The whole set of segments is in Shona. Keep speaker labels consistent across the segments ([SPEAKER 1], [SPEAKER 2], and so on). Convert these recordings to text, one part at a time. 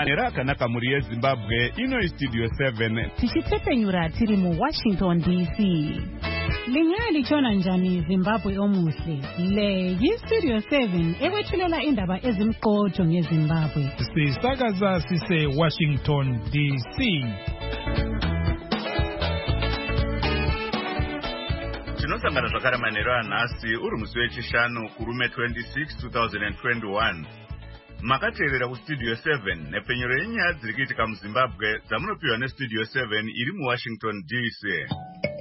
[SPEAKER 1] Rakanaka muri Zimbabwe ino Studio 7
[SPEAKER 2] tichitepenyura tiri mu Washington DC. Lingali chona njani Zimbabwe omuhle. Le Studio 7 ekwethulela indaba ezimqotho ngeZimbabwe.
[SPEAKER 3] Sisakaza sise Washington DC.
[SPEAKER 1] Tinosangana zvakare manheru anhasi uri musi wechishanu kurume 26 2021. Makateerera kustudio 7 nepenyero yenyaya dziri kuitika muZimbabwe dzamunopiwa nestudio 7 iri muWashington DC.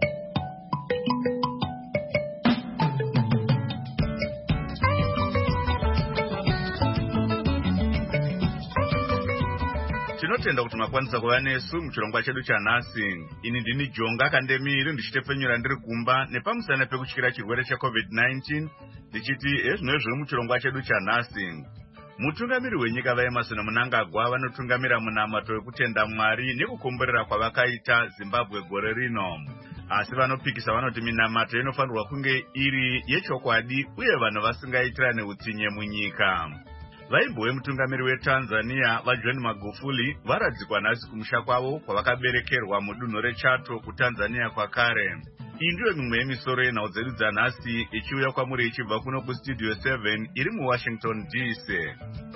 [SPEAKER 1] Tinotenda kuti makwanisa kuva nesu muchirongwa chedu chanhasi. Ini ndini Jonga Kandemiri ndichitepenyura ndiri kumba nepamusana pekutyira chirwere cheCovid-19 ndichiti ezvino zviri muchirongwa chedu chanhasi. Mutungamiri wenyika vaEmmerson Mnangagwa vanotungamira munamato wekutenda Mwari nekukomborera kwavakaita Zimbabwe gore rino. Asi vanopikisa vanoti minamato inofanirwa kunge iri yechokwadi uye vanhu vasingaitirane utsinye munyika. Vaimbo vemutungamiri weTanzania vaJohn Magufuli varadzikwa nhasi kumusha kwavo kwavakaberekerwa mudunhu reChato kuTanzania kwakare. Iyi ndiyo mimwe yemisoro yenhau dzedu dzanhasi ichiuya kwamuri ichibva kuno kustudio 7 iri muWashington DC.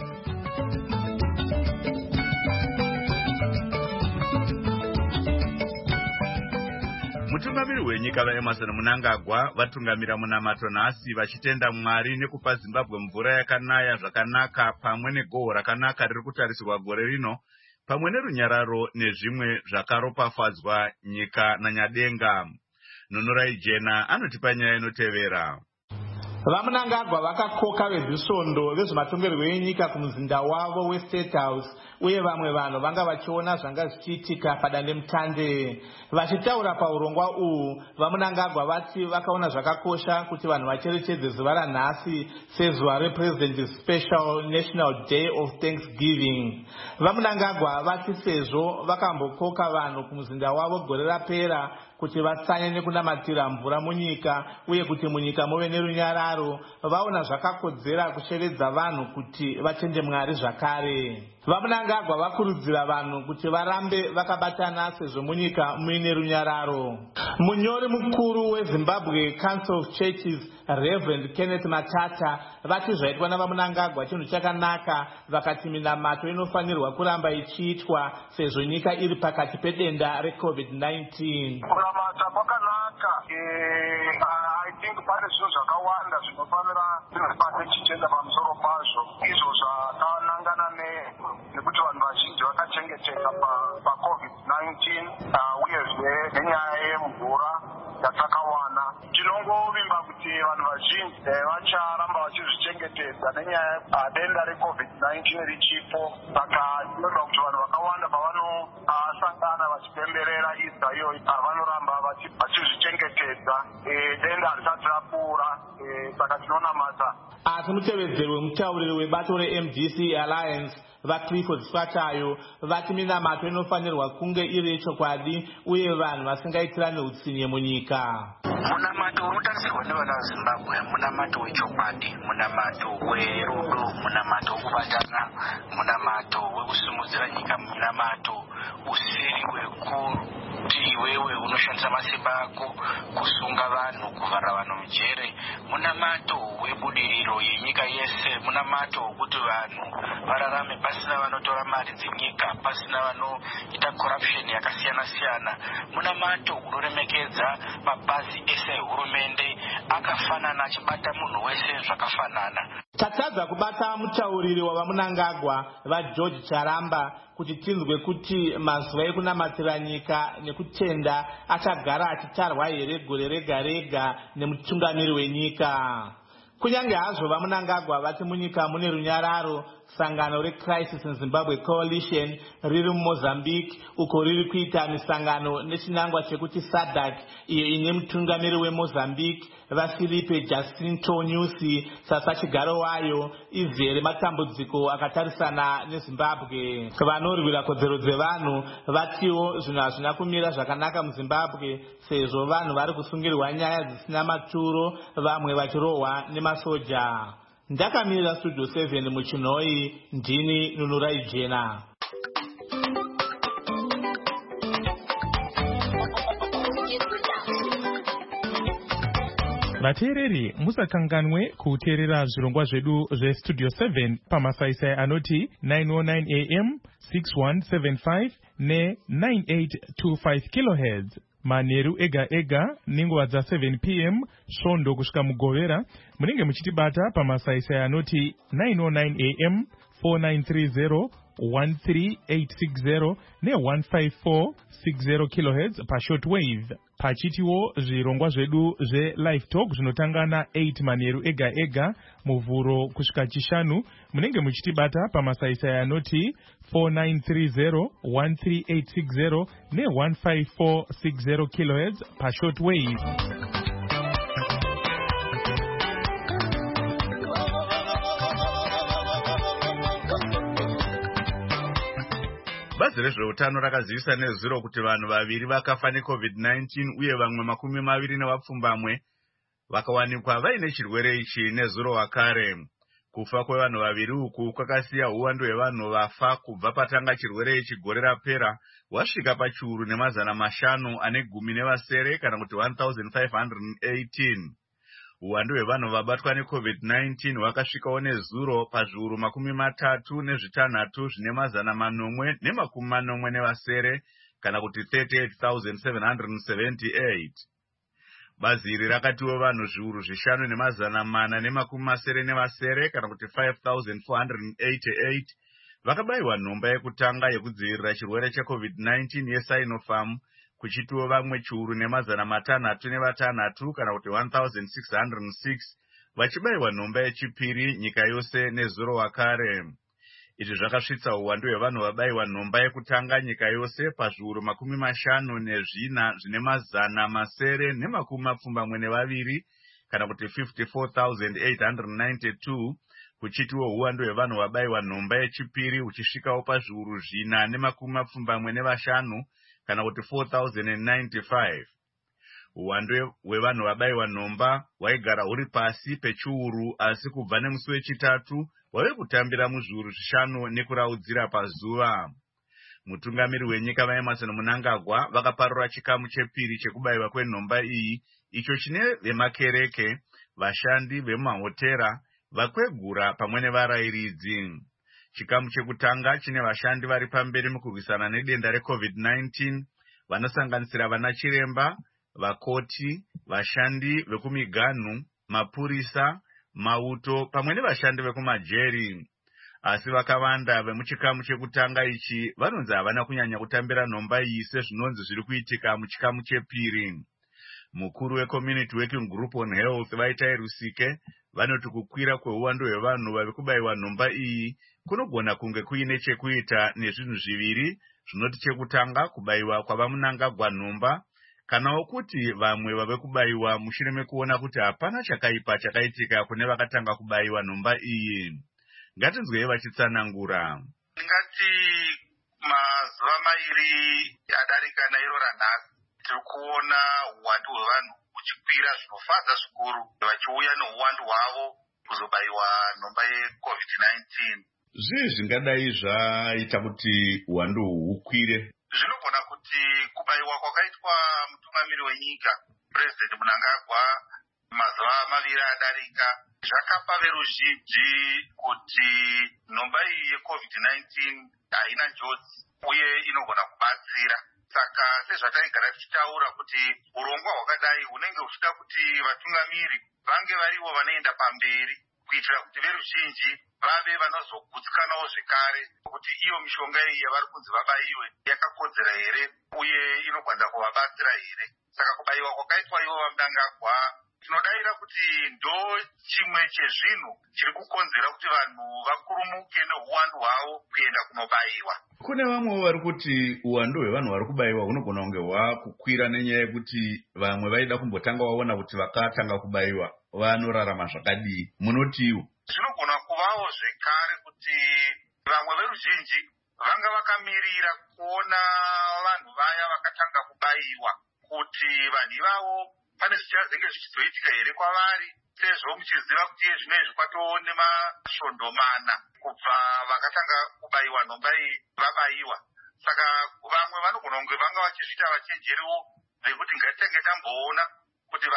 [SPEAKER 1] Mutungamiri wenyika vaEmmerson Mnangagwa vatungamira munamato nhasi vachitenda Mwari nekupa Zimbabwe mvura yakanaya zvakanaka pamwe negohwo rakanaka riri kutarisirwa gore rino pamwe nerunyararo nezvimwe zvakaropafadzwa nyika nanyadenga. Nunurai Jena anotipa nyaya inotevera.
[SPEAKER 4] VaMnangagwa vakakoka vezvisondo vezvematongerwo enyika kumuzinda wavo weState House uye vamwe vanhu vanga vachiona zvanga zvichiitika padandemutande. Vachitaura paurongwa uhu, VaMnangagwa vati vakaona zvakakosha kuti vanhu vacherechedze zuva ranhasi sezuva rePresident's Special National Day of Thanksgiving. VaMnangagwa vati sezvo vakambokoka vanhu kumuzinda wavo gore rapera kuti vatsanye nekunamatira mvura munyika uye kuti munyika muve nerunyararo, vaona zvakakodzera kusheredza vanhu kuti vatende Mwari zvakare. VaMnangagwa vakurudzira vanhu kuti varambe vakabatana sezvo munyika muine runyararo. Munyori mukuru weZimbabwe Council of Churches Reverend Kenneth Matata vati zvaitwa navaMnangagwa chinhu chakanaka, vakati minamato inofanirwa kuramba ichiitwa sezvo nyika iri pakati pedenda reCovid-19.
[SPEAKER 5] Kunamata kwakanaka. I think pane zvinhu zvakawanda zvinofanira pane chichenda pamusoro pazvo izvo zvakanangana nekuti vanhu vazhinji vakachengeteka paCovid-19 uyezve nenyaya yemvura yatsakawana. Tinongovimba kuti vanhu vazhinji vacharamba vachizvichengetedza nenyaya denda reCovid-19 richipo. Saka tinoda kuti vanhu vakawanda pavanosangana vachipemberera Easter iyoyi vanoramba vachizvichengetedza denda risati rapfuura. Saka tinonamata.
[SPEAKER 4] Asi mutevedzeri wemutauriri webato reMDC Alliance vaClifford Swatayo vati minamato inofanirwa kunge iri yechokwadi uye vanhu vasingaitirane utsinye munyika.
[SPEAKER 6] Munamato unotarisirwa nevana veZimbabwe munamato wechokwadi, munamato werudo, munamato wekubatana, munamato wekusimudzira nyika, munamato usiri wekuti iwewe unoshandisa masimba ako kusunga vanhu, kuvhara vanhu mujere, munamato webudiriro yenyika yese, munamato wekuti vanhu vararame pasina vanotora mari dzenyika, pasina vanoita corruption yakasiyana siyana, munamato unoremekedza mabazi ese ehurumende akafanana achibata munhu wese zvakafanana.
[SPEAKER 4] Tatadza kubata mutauriri wavaMnangagwa vaGeorge Charamba kuti tinzwe kuti mazuva ekunamatira nyika nekutenda achagara achitarwa here gore rega rega nemutungamiri wenyika. Kunyange hazvo vaMnangagwa vati munyika mune runyararo, sangano reCrisis in Zimbabwe Coalition riri muMozambique uko riri kuita misangano nechinangwa chekuti SADC iyo ine mutungamiri weMozambique vaFilipe Jacinto Nyusi sasachigaro wayo izere matambudziko akatarisana neZimbabwe. Vanorwira kodzero dzevanhu vatiwo zvinhu hazvina kumira zvakanaka muZimbabwe sezvo vanhu vari kusungirwa nyaya dzisina maturo, vamwe vachirohwa nemasoja. Ndakamirira studio 7 muchinhoi, ndini Nunurai Jena.
[SPEAKER 3] Vateereri, musakanganwe kuteerera zvirongwa zvedu zvestudio 7 pamasaisai anoti 909 am, 6175 ne9825 kHz. Manheru ega ega nenguva dza7 pm svondo kusvika mugovera munenge muchitibata pamasaisai anoti 909 am, 4930 13860 ne15460 kHz pashortwave. Pachitiwo zvirongwa zvedu zve-live talk zvinotanga na8 manheru ega ega muvhuro kusvika chishanu munenge muchitibata pamasaisai anoti 4930 13860 ne15460 kHz pashortwave.
[SPEAKER 1] Bazi rezveutano rakazivisa nezuro kuti vanhu vaviri vakafa neCovid-19 uye vamwe 20 vakawanikwa vaine chirwere ichi nezuro wakare. Kufa kwevanhu vaviri uku kwakasiya uwandu hwevanhu vafa kubva patanga chirwere ichi gore rapera wasvika pachiuru ne510 kana kuti 1518. Uwandu hwevanhu vabatwa neCovid-19 hwakasvikawo nezuro pazviuru 36 zvine 540 kana kuti 38,778. Bazi iri rakatiwo vanhu zviuru 5,480 kana kuti 5,488 vakabayiwa nhomba yekutanga yekudzivirira chirwere cheCovid-19 yeSinopharm, kuchitiwo vamwe chiuru ne606 kana kuti 1,606 vachibayiwa nhomba yechipiri nyika yose nezuro wakare. Izvi zvakasvitsa uwandu hwevanhu vabayiwa nhomba yekutanga nyika yose pazviuru 54 zvine 972 kana kuti 54,892, kuchitiwo uwandu hwevanhu vabayiwa nhomba yechipiri huchisvikawo pazviuru 425 kana kuti 4,095. Uwandu hwevanhu vabayiwa nhomba hwaigara huri pasi pechiuru, asi kubva nemusi wechitatu wave kutambira muzviuru 5 nekuraudzira pazuva. Mutungamiri wenyika vaEmmerson Mnangagwa vakaparura chikamu chepiri chekubayiwa kwenhomba iyi, icho chine vemakereke, vashandi vemahotera, vakwegura pamwe nevarairidzi. Chikamu chekutanga chine vashandi vari pamberi mukurwisana nedenda reCovid-19 vanosanganisira vanachiremba, vakoti, vashandi vekumiganhu, mapurisa, mauto pamwe nevashandi vekumajeri. Asi vakawanda vemuchikamu chekutanga ichi vanonzi havana kunyanya kutambira nhomba iyi sezvinonzi zviri kuitika muchikamu chepiri. Mukuru weCommunity Working Group on Health Vaitai Rusike vanoti kukwira kweuwandu hwevanhu vari kubayiwa nhomba iyi kunogona kunge kuine chekuita nezvinhu zviviri, zvinoti chekutanga kubayiwa kwavaMnangagwa nhomba, kanawo kuti vamwe vave kubayiwa mushure mekuona kuti hapana chakaipa chakaitika kune vakatanga kubayiwa nhomba iyi. Ngatinzwei vachitsanangura.
[SPEAKER 6] Ngati mazuva mairi adarika nairo ranhasi tiri kuona uwandu hwevanhu huchikwira zvinofadza zvikuru, vachiuya neuwandu hwavo kuzobayiwa nhomba yeCovid-19.
[SPEAKER 1] Zvii zvingadai zvaita kuti uwandu hukwire?
[SPEAKER 6] Zvinogona kuti kubayiwa kwakaitwa mutungamiri wenyika President Mnangagwa mazuva maviri adarika zvakapa veruzhinji kuti nhomba iyi yeCovid-19 haina njodzi uye inogona kubatsira. Saka sezvataigara tichitaura kuti urongwa hwakadai hunenge huchida kuti vatungamiri vange varivo vanoenda pamberi kuitira kuti veruzhinji vave vanozogutsikanawo zvekare kuti iyo mishonga iyi yavari kunzi vabayiwe yakakodzera here uye inogona kuvabatsira here. Saka kubayiwa kwakaitwa ivo vaMnangagwa tinodayira kuti ndo chimwe chezvinhu chiri kukonzera kuti vanhu vakurumuke neuwandu hwavo kuenda kunobayiwa.
[SPEAKER 1] Kune vamwe vari kuti uwandu hwevanhu vari kubayiwa hunogona kunge hwakukwira nenyaya yekuti vamwe vaida kumbotanga vaona kuti vakatanga kubayiwa vanorarama zvakadii. Munotiwo?
[SPEAKER 6] Zvinogona kuvawo zvekare kuti vamwe veruzhinji vanga vakamirira kuona vanhu vaya vakatanga kubayiwa kuti vanhu ivavo pane zvichazenge zvichizoitika here kwavari, sezvo muchiziva kuti zvinezvi kwatoo nemasvondo 4 kubva vakatanga kubayiwa nhomba iyi vabayiwa. Saka vamwe vanogona kunge vanga vachizviita vachenjeriwo vekuti ngatitange tamboona kuti vanhu vakatanga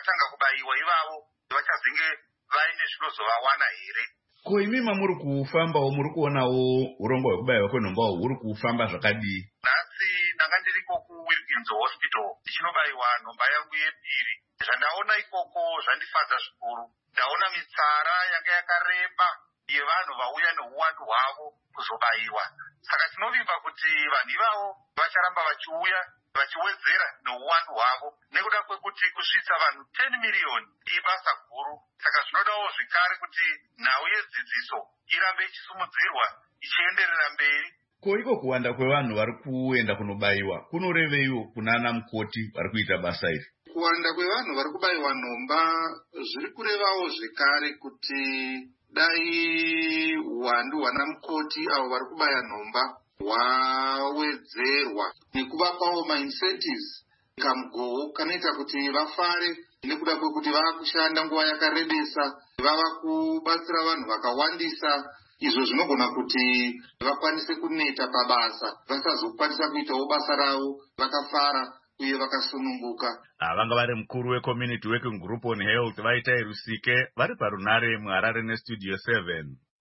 [SPEAKER 5] vatanga kubaiwa ivavo vachazenge vaine zvinozovawana here.
[SPEAKER 1] Ko imi mamuri kufambawo muri kuonawo urongwa hwekubaiwa kwenhombawo huri kufamba zvakadii?
[SPEAKER 5] Nhasi ndanga ndiriko kuWilkins Hospital ndichinobaiwa nhomba yangu yepiri. Zvandaona ikoko zvandifadza zvikuru. Ndaona mitsara yanga yakareba yevanhu vauya neuwandu hwavo kuzobaiwa. Saka tinovimba kuti vanhu ivavo vacharamba vachiuya vachiwedzera neuwandu hwavo nekuda kwekuti kusvitsa vanhu 10 miriyoni ibasa guru. Saka zvinodawo zvekare kuti nhau yedzidziso irambe ichisumudzirwa ichienderera mberi.
[SPEAKER 1] Ko iko kuwanda kwevanhu vari kuenda kunobaiwa kunoreveiwo kunana mukoti vari kuita basa iri?
[SPEAKER 7] Kuwanda kwevanhu vari kubaiwa nhomba zviri kurevawo zvekare kuti dai uwandu hwana mukoti avo vari kubaya nhomba hwawedzerwa nekuvapawo maincentives kamugowo kanoita kuti vafare nekuda kwekuti vava kushanda nguva yakarebesa, vava kubatsira vanhu vakawandisa, izvo zvinogona kuti vakwanise kuneta pabasa vasazokwanisa kuitawo basa ravo vakafara uye vakasununguka.
[SPEAKER 1] Vanga vari mukuru weCommunity Working Group on Health Vaitai Rusike vari parunare muHarare neStudio 7.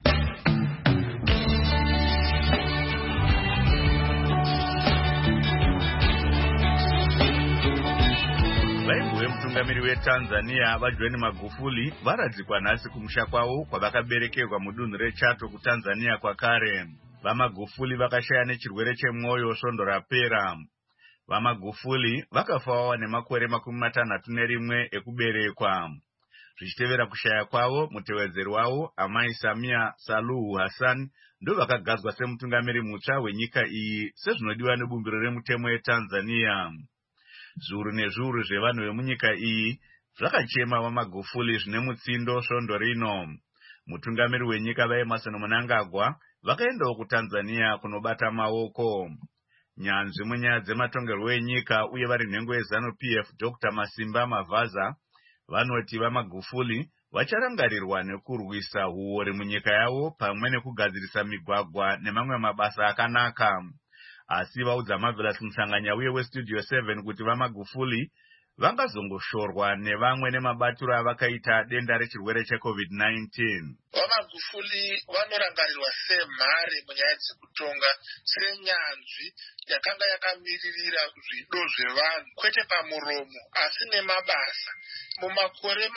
[SPEAKER 1] Vaimbo vemutungamiri weTanzania vaJohn Magufuli varadzikwa nhasi kumusha kwavo kwavakaberekerwa mudunhu reChato kuTanzania kwakare. VaMagufuli vakashaya nechirwere chemwoyo svondo rapera. VaMagufuli vakafawo nemakore 61 ekuberekwa. Zvichitevera kushaya kwavo, mutevedzeri wavo Amai Samia Suluhu Hassan ndovakagadzwa semutungamiri mutsva wenyika iyi sezvinodiwa nebumbiro remutemo yeTanzania. Zviuru nezviuru zvevanhu vemunyika iyi zvakachema vaMagufuli zvine mutsindo svondo rino. Mutungamiri wenyika vaEmmerson Mnangagwa vakaendawo kuTanzania kunobata maoko. Nyanzvi munyaya dzematongerwo enyika uye vari nhengo yeZanu-PF Dr. Masimba Mavaza vanoti vaMagufuli vacharangarirwa nekurwisa uori munyika yavo pamwe nekugadzirisa migwagwa nemamwe mabasa akanaka. Asi vaudza Marvelous Msanganya uye weStudio 7 kuti vaMagufuli vangazongoshorwa nevamwe nemabatiro avakaita denda rechirwere cheCovid-19.
[SPEAKER 5] VaMagufuli vanorangarirwa semhare munyaya dzekutonga, senyanzvi yakanga yakamiririra zvido zvevanhu kwete pamuromo asi nemabasa. Mumakore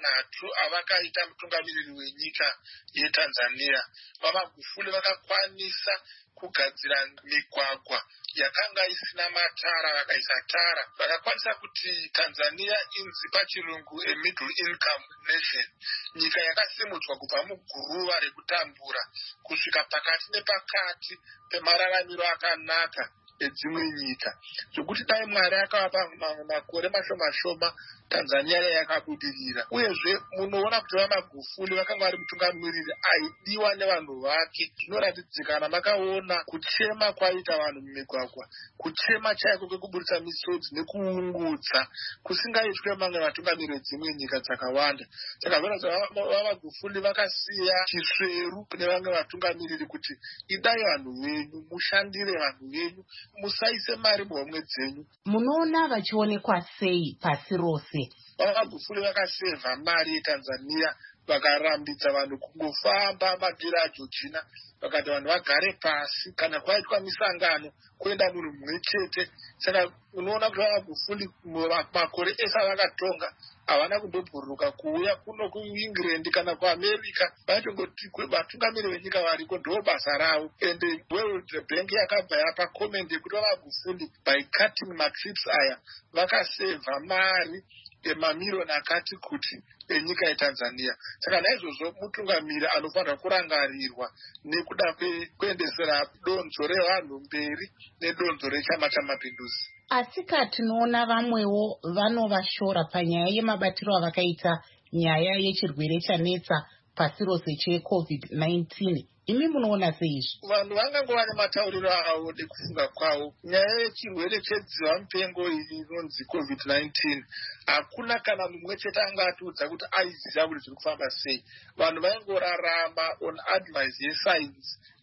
[SPEAKER 5] 6 avakaita mutungamiriri wenyika yeTanzania, vaMagufuli vakakwanisa kugadzira migwagwa yakanga isina matara, vakaisa tara, vakakwanisa kuti Tanzania inzi pachirungu a middle income nation, nyika yakasimudzwa kubva muguruva rekutambura kusvika pakati nepakati pemararamiro akanaka edzimwe nyika, zvokuti dai Mwari akavapa makore mashoma Tanzania yakabudirira. Uyezve munoona kuti vaMagufuli vakanga vari mutungamiriri aidiwa nevanhu vake. Zvinoratidzikana makaona kuchema kwaita vanhu mumigwagwa, kuchema chaiko kwekuburitsa misodzi nekuungudza kusingaitwe mamwe vatungamiriri vedzimwe nyika dzakawanda. Saka vaMagufuli vakasiya chisveru kune vamwe vatungamiriri kuti idai vanhu venyu, mushandire vanhu venyu, musaise mari muhomwe dzenyu.
[SPEAKER 8] Munoona vachionekwa sei pasi rose?
[SPEAKER 5] VaMagufuli vakasevha mari yeTanzania, vakarambidza vanhu kungofamba mabhiri aJochina, vakati vanhu vagare pasi kana kwaitwa misangano kuenda munhu mumwe chete. Saka unoona kuti vaMagufuli makore ese avakatonga havana kundobhururuka kuuya kuno kuEngland kana kuAmerica. Vaitongoti vatungamiri venyika variko ndo basa ravo. Ende World Bank yakabva yapa comment yekuti vaMagufuli by cutting matrips aya vakasevha mari emamiliyoni akati kuti enyika yeTanzania. Saka naizvozvo mutungamiri anofanira kurangarirwa nekuda kuendesera donzo revanhu mberi nedonzo rechama chamapinduzi.
[SPEAKER 8] Asika tinoona vamwewo vanovashora panyaya yemabatiro avakaita nyaya yechirwere chanetsa pasi rose cheCovid-19. Imi munoona seizvi?
[SPEAKER 5] Vanhu vangangova nematauriro avo nekufunga kwavo. Nyaya yechirwere chedziva mupengo inonzi COVID-19 hakuna kana mumwe chete anga atiudza kuti aiziva kuti zviri kufamba sei. Vanhu vaingorarama on advice yesainzi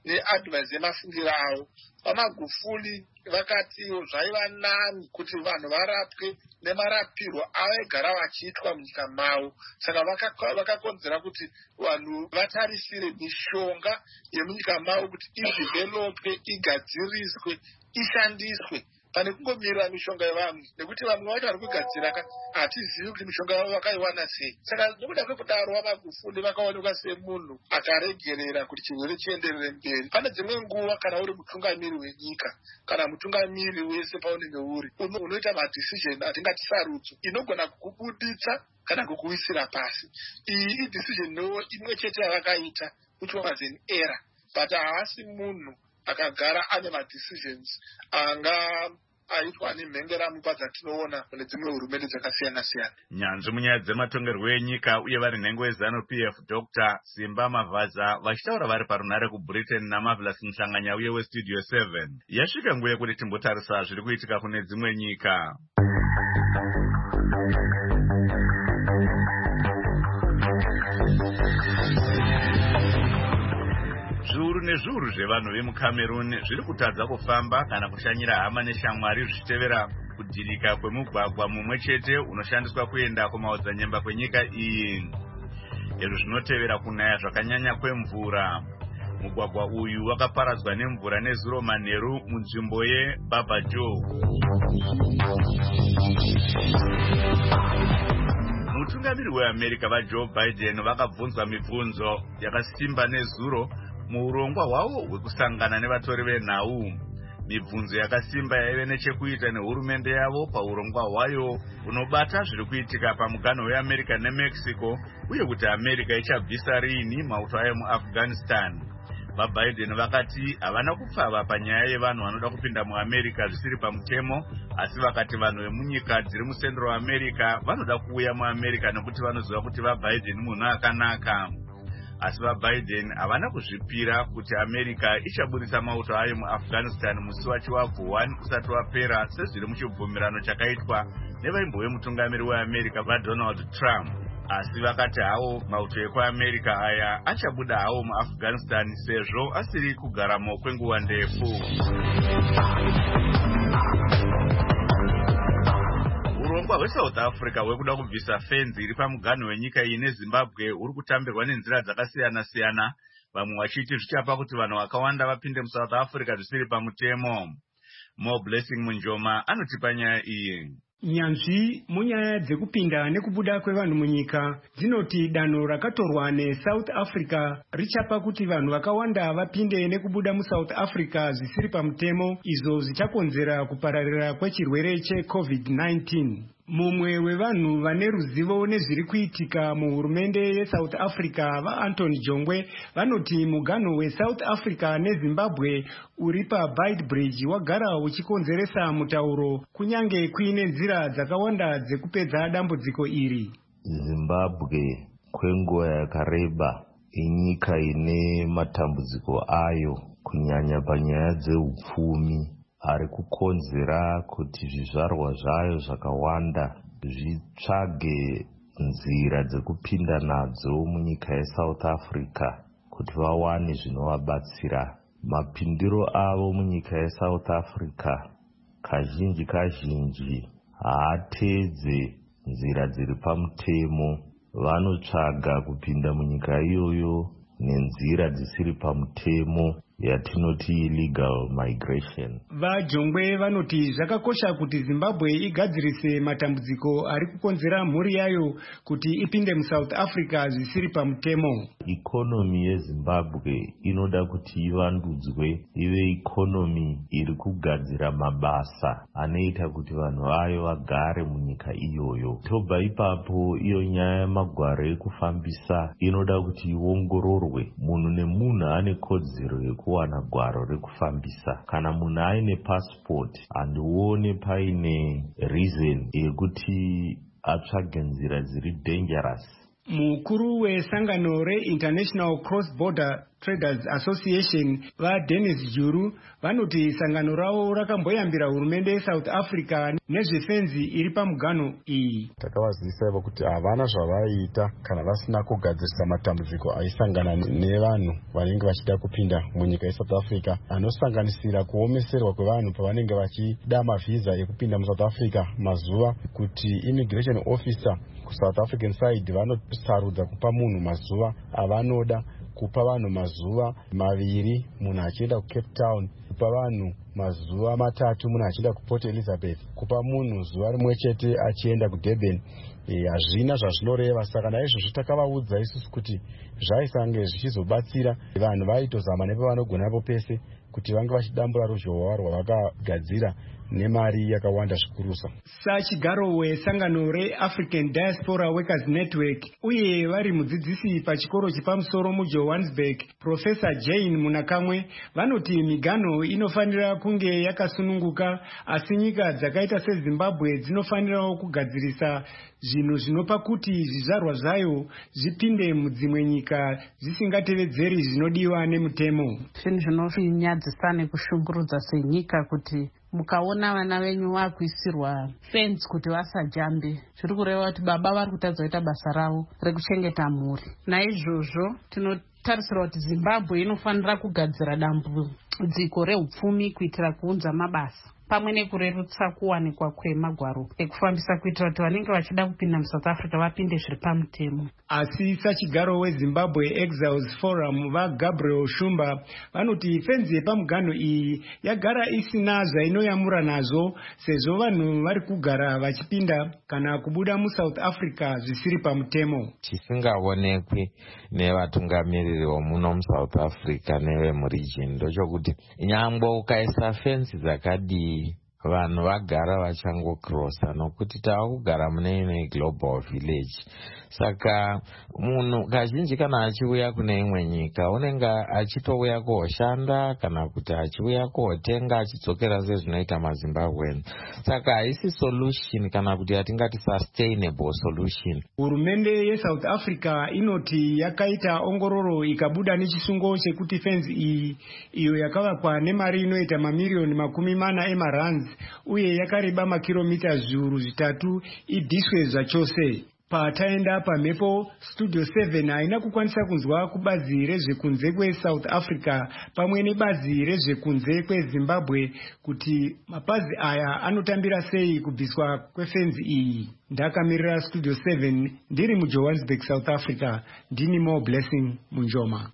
[SPEAKER 5] neadvise yemafungiro avo. VaMagufuli vakati zvaiva nani kuti vanhu varapwe nemarapirwo avaigara vachiitwa munyika mavo. Saka vakakonzera kuti vanhu vatarisire mishonga yemunyika mavo kuti idevelopwe, igadziriswe, ishandiswe pane kungomirira mishonga yevamwe, nekuti vamwe vacho vari kugadzira hatizivi kuti mishonga yavo vakaiwana sei. Saka nekuda kwekudaro vaMagufuli vakaonekwa semunhu akaregerera kuti chirwere chienderere mberi. Pane dzimwe nguva kana uri mutungamiri wenyika kana mutungamiri wese paunenge uri unoita madecision atingati sarudzo inogona kukubuditsa kana kukuwisira pasi. Iyi idecision imwe chete yavakaita which was an error, but haasi munhu akagara ane madecisions anga aitwa nemhengeramupfa dzatinoona kune dzimwe hurumende dzakasiyana siyana.
[SPEAKER 1] Nyanzvi munyaya dzematongerwo enyika uye vari nhengo yeZANU-PF Dr. Simba Mavhaza vachitaura vari parunare kuBritain naMarvelous Mhlanganya uye weStudio 7. Yasvika nguva yekuti timbotarisa zviri kuitika kune dzimwe nyika. Zviuru nezviuru zvevanhu vemuCameroon zviri kutadza kufamba kana kushanyira hama neshamwari zvichitevera kudhirika kwemugwagwa mumwe chete unoshandiswa kuenda kumaodzanyemba kwenyika iyi. Izvo zvinotevera kunaya zvakanyanya kwemvura. Mugwagwa uyu wakaparadzwa nemvura nezuro manheru munzvimbo yeBabajo. Mutungamiri weAmerica vaJoe Biden vakabvunzwa mibvunzo yakasimba nezuro muurongwa hwavo hwekusangana nevatori venhau. Mibvunzo yakasimba yaive nechekuita nehurumende yavo paurongwa hwayo unobata zviri kuitika pamuganho weAmerica neMexico uye kuti America ichabvisa rini mauto ayo muAfghanistan. VaBiden vakati havana kupfava panyaya yevanhu vanoda kupinda muAmerica zvisiri pamutemo, asi vakati vanhu vemunyika dziri muCentral America vanoda kuuya muAmerica nekuti vanoziva kuti vaBiden munhu akanaka. Asi vaBiden havana kuzvipira kuti America ichaburisa mauto ayo muAfghanistan musi wachiwabvu 1 usati wapera sezviri muchibvumirano chakaitwa nevaimbo mutungamiri weAmerica vaDonald Trump. Asi vakati havo mauto ekuAmerica aya achabuda havo muAfghanistan sezvo asiri kugaramo kwenguva ndefu. Urongwa hweSouth Africa hwekuda kubvisa fenzi iri pamuganho wenyika iyi neZimbabwe uri kutambirwa nenzira dzakasiyana siyana, vamwe vachiti zvichapa kuti vanhu vakawanda vapinde muSouth Africa zvisiri pamutemo. Mo Blessing Munjoma anotipa nyaya iyi.
[SPEAKER 9] Nyanzvi munyaya dzekupinda nekubuda kwevanhu munyika dzinoti danho rakatorwa neSouth Africa richapa kuti vanhu vakawanda vapinde nekubuda muSouth Africa zvisiri pamutemo, izvo zvichakonzera kupararira kwechirwere cheCovid-19. Mumwe wevanhu vane ruzivo nezviri kuitika muhurumende yeSouth Africa vaAnthony Jongwe vanoti muganho weSouth Africa neZimbabwe uri paBeitbridge wagara uchikonzeresa mutauro kunyange kuine nzira dzakawanda dzekupedza dambudziko iri.
[SPEAKER 10] Zimbabwe kwenguva yakareba inyika ine matambudziko ayo kunyanya panyaya dzeupfumi ari kukonzera kuti zvizvarwa zvayo zvakawanda zvitsvage nzira dzekupinda nadzo munyika yeSouth Africa kuti vawane zvinovabatsira. Mapindiro avo munyika yeSouth Africa kazhinji haatedze nzira dziri pamutemo, vanotsvaga kupinda munyika iyoyo nenzira dzisiri pamutemo yatinoti illegal migration.
[SPEAKER 9] VaJongwe vanoti zvakakosha kuti Zimbabwe igadzirise matambudziko ari kukonzera mhuri yayo kuti ipinde muSouth Africa zvisiri pamutemo.
[SPEAKER 10] Ikonomi yeZimbabwe inoda kuti ivandudzwe ive ikonomi iri kugadzira mabasa anoita kuti vanhu vayo vagare munyika iyoyo. Tobva ipapo iyo nyaya yamagwaro ekufambisa inoda kuti iongororwe. Munhu nemunhu ane kodzero kuwana gwaro rekufambisa. Kana munhu aine passport handione paine reason yekuti atsvage nzira dziri dangerous
[SPEAKER 9] Mukuru wesangano re-International Cross-Border Traders Association vaDennis Juru vanoti sangano ravo rakamboyambira hurumende yeSouth Africa nezvefenzi iri pamugano iyi.
[SPEAKER 11] Takavazivisaivo kuti havana zvavaiita kana vasina kugadzirisa matambudziko aisangana nevanhu vanenge vachida kupinda munyika yeSouth Africa, anosanganisira kuomeserwa kwevanhu pavanenge vachida mavhiza ekupinda muSouth Africa mazuva, kuti immigration officer kuSouth African side vanosarudza kupa munhu mazuva avanoda, kupa vanhu mazuva 2 munhu achienda kuCape Town, kupa vanhu mazuva 3 munhu achienda kuPort Elizabeth, kupa munhu zuva rimwe chete achienda kuDurban. Hazvina zvazvinoreva. Saka naizvozvo takavaudza isusu kuti zvaisange zvichizobatsira vanhu vaitozama nepavanogonapo pese kuti vange vachidambura ruzhowa rwavakagadzira nemari yakawanda zvikurusa.
[SPEAKER 9] Sachigaro wesangano reAfrican Diaspora Workers Network uye vari mudzidzisi pachikoro chepamusoro muJohannesburg, Professor Jane Munakamwe, vanoti migano inofanira kunge yakasununguka, asi nyika dzakaita seZimbabwe dzinofanirawo kugadzirisa zvinhu zvinopa kuti zvizvarwa zvayo zvipinde mudzimwe nyika zvisingatevedzeri zvinodiwa nemutemo.
[SPEAKER 2] Zvinhu zvinonyadzisa nekushungurudza senyika kuti mukaona vana venyu vakuisirwa fence kuti vasajambe, zviri kureva kuti baba vari kutadza kuita basa ravo rekuchengeta mhuri. Naizvozvo tinotarisira kuti Zimbabwe inofanira kugadzira dambudziko rehupfumi kuitira kuunza mabasa pamwe nekurerutsa kuwanikwa kwemagwaro ekufambisa kuitira kuti vanenge vachida kupinda muSouth Africa vapinde zviri pamutemo.
[SPEAKER 9] Asi sachigaro weZimbabwe Exiles Forum vaGabriel Shumba vanoti fenzi yepamugano iyi yagara isina zvainoyamura nazvo, sezvo vanhu vari kugara vachipinda kana kubuda muSouth Africa zvisiri pamutemo.
[SPEAKER 12] Chisingaonekwi nevatungamiriri vomuno muSouth Africa nevemuregion ndochokuti nyangwe ukaisa fenzi dzakadii vanhu vagara vachangokrosa, nokuti taakugara mune imwe global village. Saka munhu kazhinji kana achiuya kune imwe nyika unenge achitouya koshanda kana kuti achiuya kotenga achidzokera sezvinoita maZimbabwean. Saka haisi solution kana kuti yatingati sustainable solution.
[SPEAKER 9] Hurumende yeSouth Africa inoti yakaita ongororo ikabuda nechisungo chekuti fenzi iyi iyo yakavakwa nemari inoita mamiliyoni 40 emarands uye yakareba makiromita 300 idhiswe zvachose. Pataenda pamhepo Studio 7 haina kukwanisa kunzwa kubazi rezvekunze kweSouth Africa pamwe nebazi rezvekunze kweZimbabwe kuti mapazi aya anotambira sei kubviswa kwefenzi iyi. Ndakamirira Studio 7 ndiri muJohannesburg, South Africa. Ndini More Blessing Munjoma.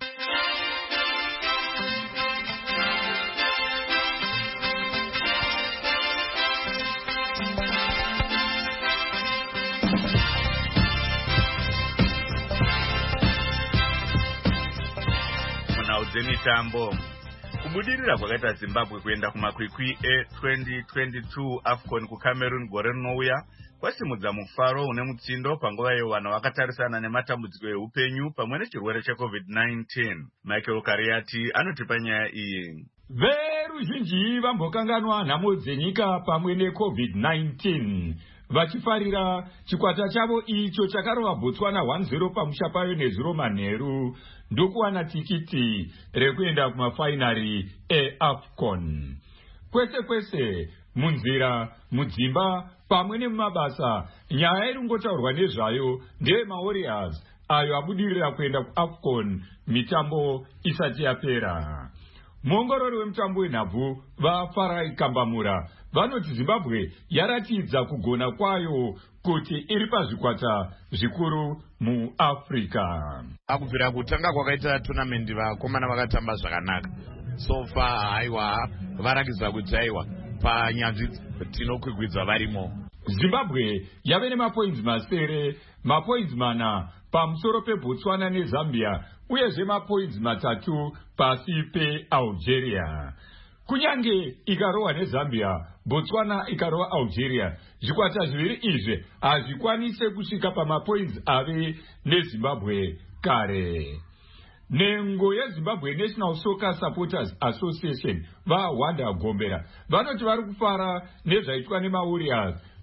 [SPEAKER 1] Mitambo. Kubudirira kwakaita Zimbabwe kuenda kumakwikwi e2022 AFCON kuCameroon gore rinouya kwasimudza mufaro une mutsindo panguva iyo vanhu vakatarisana nematambudziko eupenyu pamwe nechirwere cheCovid-19. Michael Kariati anotipa nyaya iyi.
[SPEAKER 13] Veruzhinji vambokanganwa nhamo dzenyika pamwe neCovid-19 vachifarira chikwata chavo icho chakarova Botswana 1-0 pamusha payo nezuro manheru ndokuwana tikiti rekuenda kumafainari eAFCON. Kwese kwese munzira, mudzimba pamwe nemumabasa nyaya iri ngotaurwa nezvayo ndeyemaWarriors ayo abudirira kuenda kuAFCON mitambo isati yapera. Muongorori wemutambo wenhabvu vaFarai Kambamura vanoti Zimbabwe yaratidza kugona kwayo kuti iri pazvikwata zvikuru muAfrica.
[SPEAKER 14] Akubvira kutanga kwakaita tournament vakomana vakatamba zvakanaka. So far haiwa varakidza kuti haiwa panyanzvi tinokwigwidza varimo.
[SPEAKER 13] Zimbabwe yave nemapoints masere, mapoints 4 pamusoro peBotswana neZambia uyezve mapoints 3 pasi peAlgeria. Kunyange ikarohwa neZambia, Botswana ikarohwa Algeria, zvikwata zviviri izvi hazvikwanise kusvika pamapoints ave neZimbabwe kare. Nengo yeZimbabwe National Soccer Supporters Association vaWanda Gombera vanoti vari kufara nezvaitwa nemaWarriors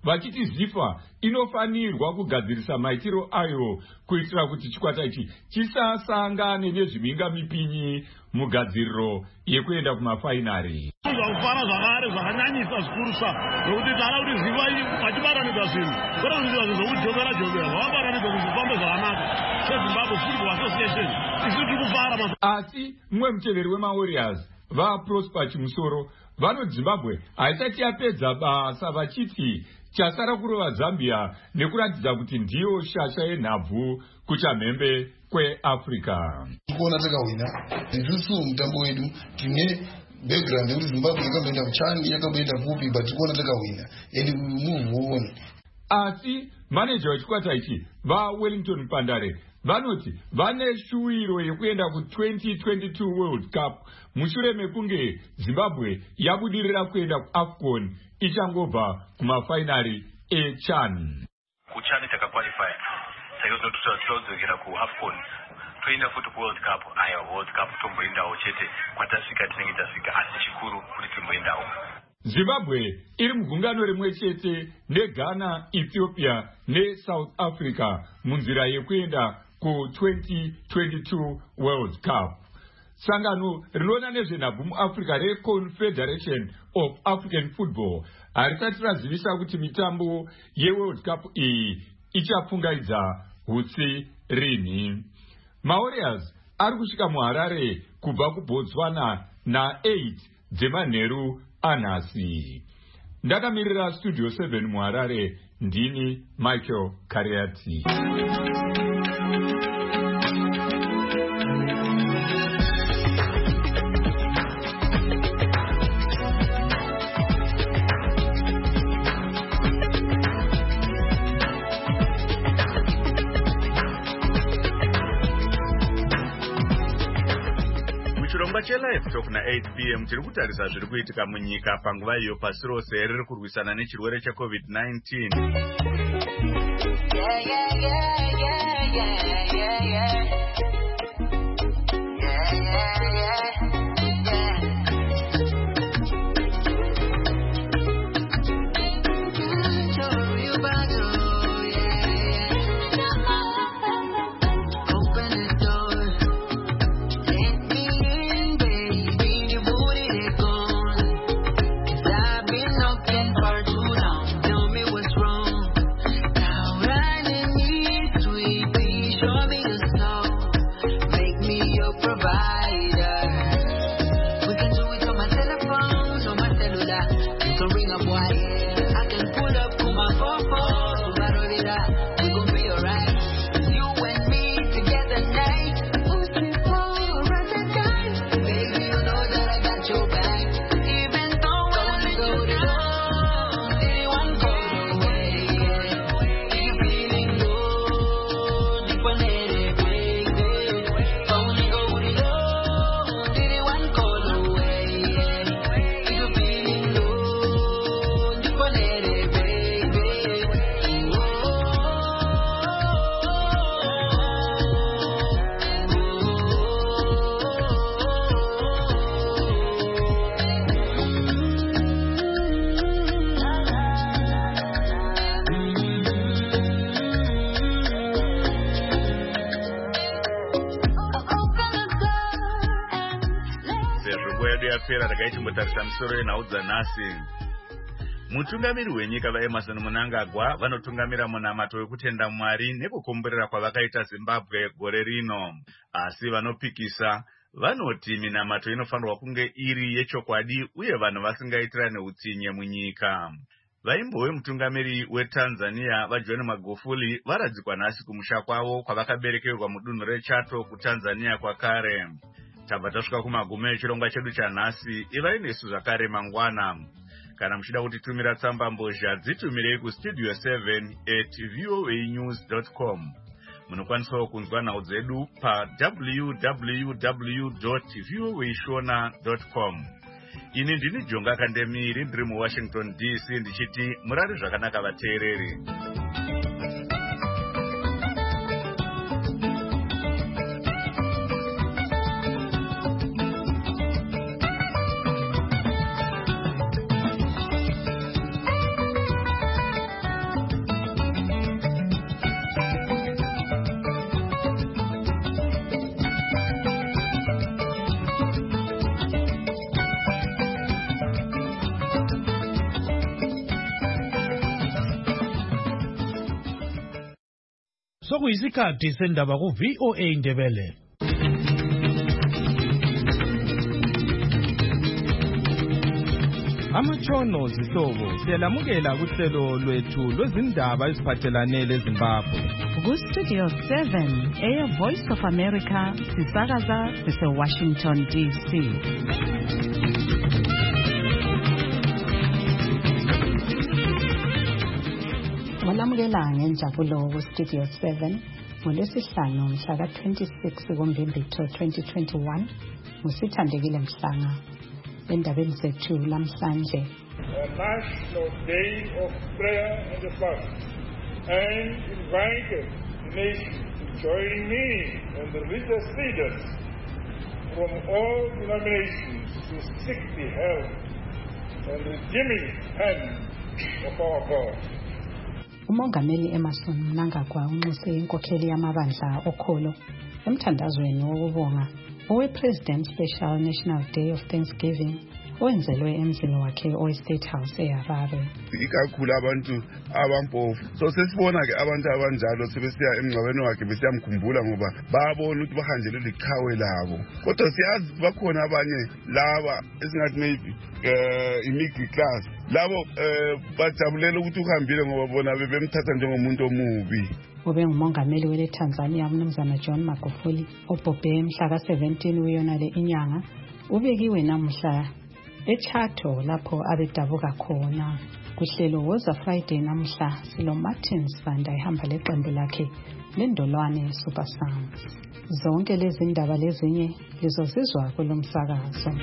[SPEAKER 13] vachiti zifa inofanirwa kugadzirisa maitiro ayo kuitira kuti chikwata ichi chisasangane nezvimhingamipinyi mugadziriro yekuenda kumafainari.
[SPEAKER 15] Zvakufara zvakare zvakanyanyisa zvikurisa nokuti taana kuti ziva vachibatanidza zvinhu kwete kuita zvinhu zvokujovera jovera vavabatanidza kuti zvifambe zvakanaka seZimbabwe Football Association isi tiri kufara.
[SPEAKER 13] Asi mumwe muteveri wemawarriors vaProsper Chimusoro vanoti Zimbabwe haisati yapedza basa vachiti chasara kurova Zambia nekuratidza kuti ndiyo shasha yenhabvu kuchamhembe kweAfrica.
[SPEAKER 16] Tikuona takawina isusu mutambo wedu tine background yekuti Zimbabwe yakamboenda kuchani yakamboenda kupi but tikuona takawina and move on.
[SPEAKER 13] Asi manager wechikwata ichi vaWellington Pandare vanoti vane shuwiro yekuenda ku2022 World Cup mushure mekunge Zimbabwe yabudirira kuenda kuAFCON ichangobva kumafainari eChan.
[SPEAKER 17] Kuchani takaqualify tinodzokera kuAFCON toenda futi kuWorld Cup. Aya World Cup tomboendawo chete kwatasvika tinenge tasvika asi chikuru kuti timboendawo.
[SPEAKER 13] Zimbabwe iri mugungano rimwe chete neGhana, Ethiopia neSouth Africa munzira yekuenda ku2022 World Cup. Sangano rinoona nezvenhabvu muAfrica reConfederation of African Football harisati razivisa kuti mitambo yeWorld Cup iyi ichapfungaidza hutsi rini. Mawarriors ari kusvika muHarare kubva kuBotswana na8 dzemanheru anhasi. Ndakamirira Studio 7 muHarare, ndini Michael Kariati.
[SPEAKER 1] Live Talk na 8 p.m. tiri kutarisa zviri kuitika munyika panguva iyo pasi rose riri kurwisana nechirwere cheCovid-19. yapera takaichimbotarisa misoro yenhau dzanhasi. Mutungamiri wenyika vaEmerson Mnangagwa vanotungamira munamato wekutenda Mwari nekukomborera kwavakaita Zimbabwe gore rino. Asi vanopikisa vanoti minamato inofanirwa kunge iri yechokwadi uye vanhu vasingaitirane utsinye munyika. Vaimbowe mutungamiri weTanzania vaJohn Magufuli varadzikwa nhasi kumusha kwavo kwavakaberekerwa mudunhu reChato kuTanzania kwakare. Tabva tasvika kumagume echirongwa chedu chanhasi. Ivai nesu zvakare mangwana. Kana muchida kutitumira tsamba mbozha dzitumirei kustudio 7@voanews.com. Munokwanisawo kunzwa nhau dzedu www.voashona.com. Ini ndini Jonga Kandemiri ndiri muWashington DC ndichiti murari zvakanaka vateereri.
[SPEAKER 18] sokuyisikhathi sendaba ku-VOA Indebele.
[SPEAKER 19] Amatshono zihlobo siyalamukela kuhlelo lwethu lwezindaba eziphathelane leZimbabwe.
[SPEAKER 20] Ku-Studio 7 Air Voice of America sisakaza sise-Washington DC. Walamukela ngenjabulo ku-Studio 7 ngoLwesihlanu mhla ka-26 kuMbimbithi 2021 ngusithandekile Mhlanga. Endabeni zethu lamhlanje.
[SPEAKER 21] A national day of prayer and fast, and invited the nation to join me and the religious leaders from all denominations to seek the help and redeeming hand of our God.
[SPEAKER 20] Umongameli Emmerson Mnangagwa unxuse inkokheli yamabandla okholo emthandazweni wokubonga owe-President Special National Day of Thanksgiving owenzelwe emzini wakhe owe-State House eHarare.
[SPEAKER 22] Ikakhulu abantu abampofu. So sesibona-ke abantu abanjalo sebesiya emngcwabeni wakhe besiyamkhumbula ngoba babona ukuthi bahanjelwe liqhawe labo. Kodwa siyazi bakhona abanye laba esingathi maybe i-middle class. Labo bajabulela ukuthi uhambile ngoba bona bebemthatha njengomuntu omubi.
[SPEAKER 20] Ube ngumongameli wele Tanzania uMnumzana John Magufuli obhobhe mhla ka-17 uyonale inyanga ubekiwe namuhla eChato lapho abedabuka khona. Kuhlelo Woza Friday namuhla silo Martin Sibanda ehamba leqembu lakhe leNdolwane Super Sounds. Zonke lezi ndaba lezinye lizozizwa kulomsakazo.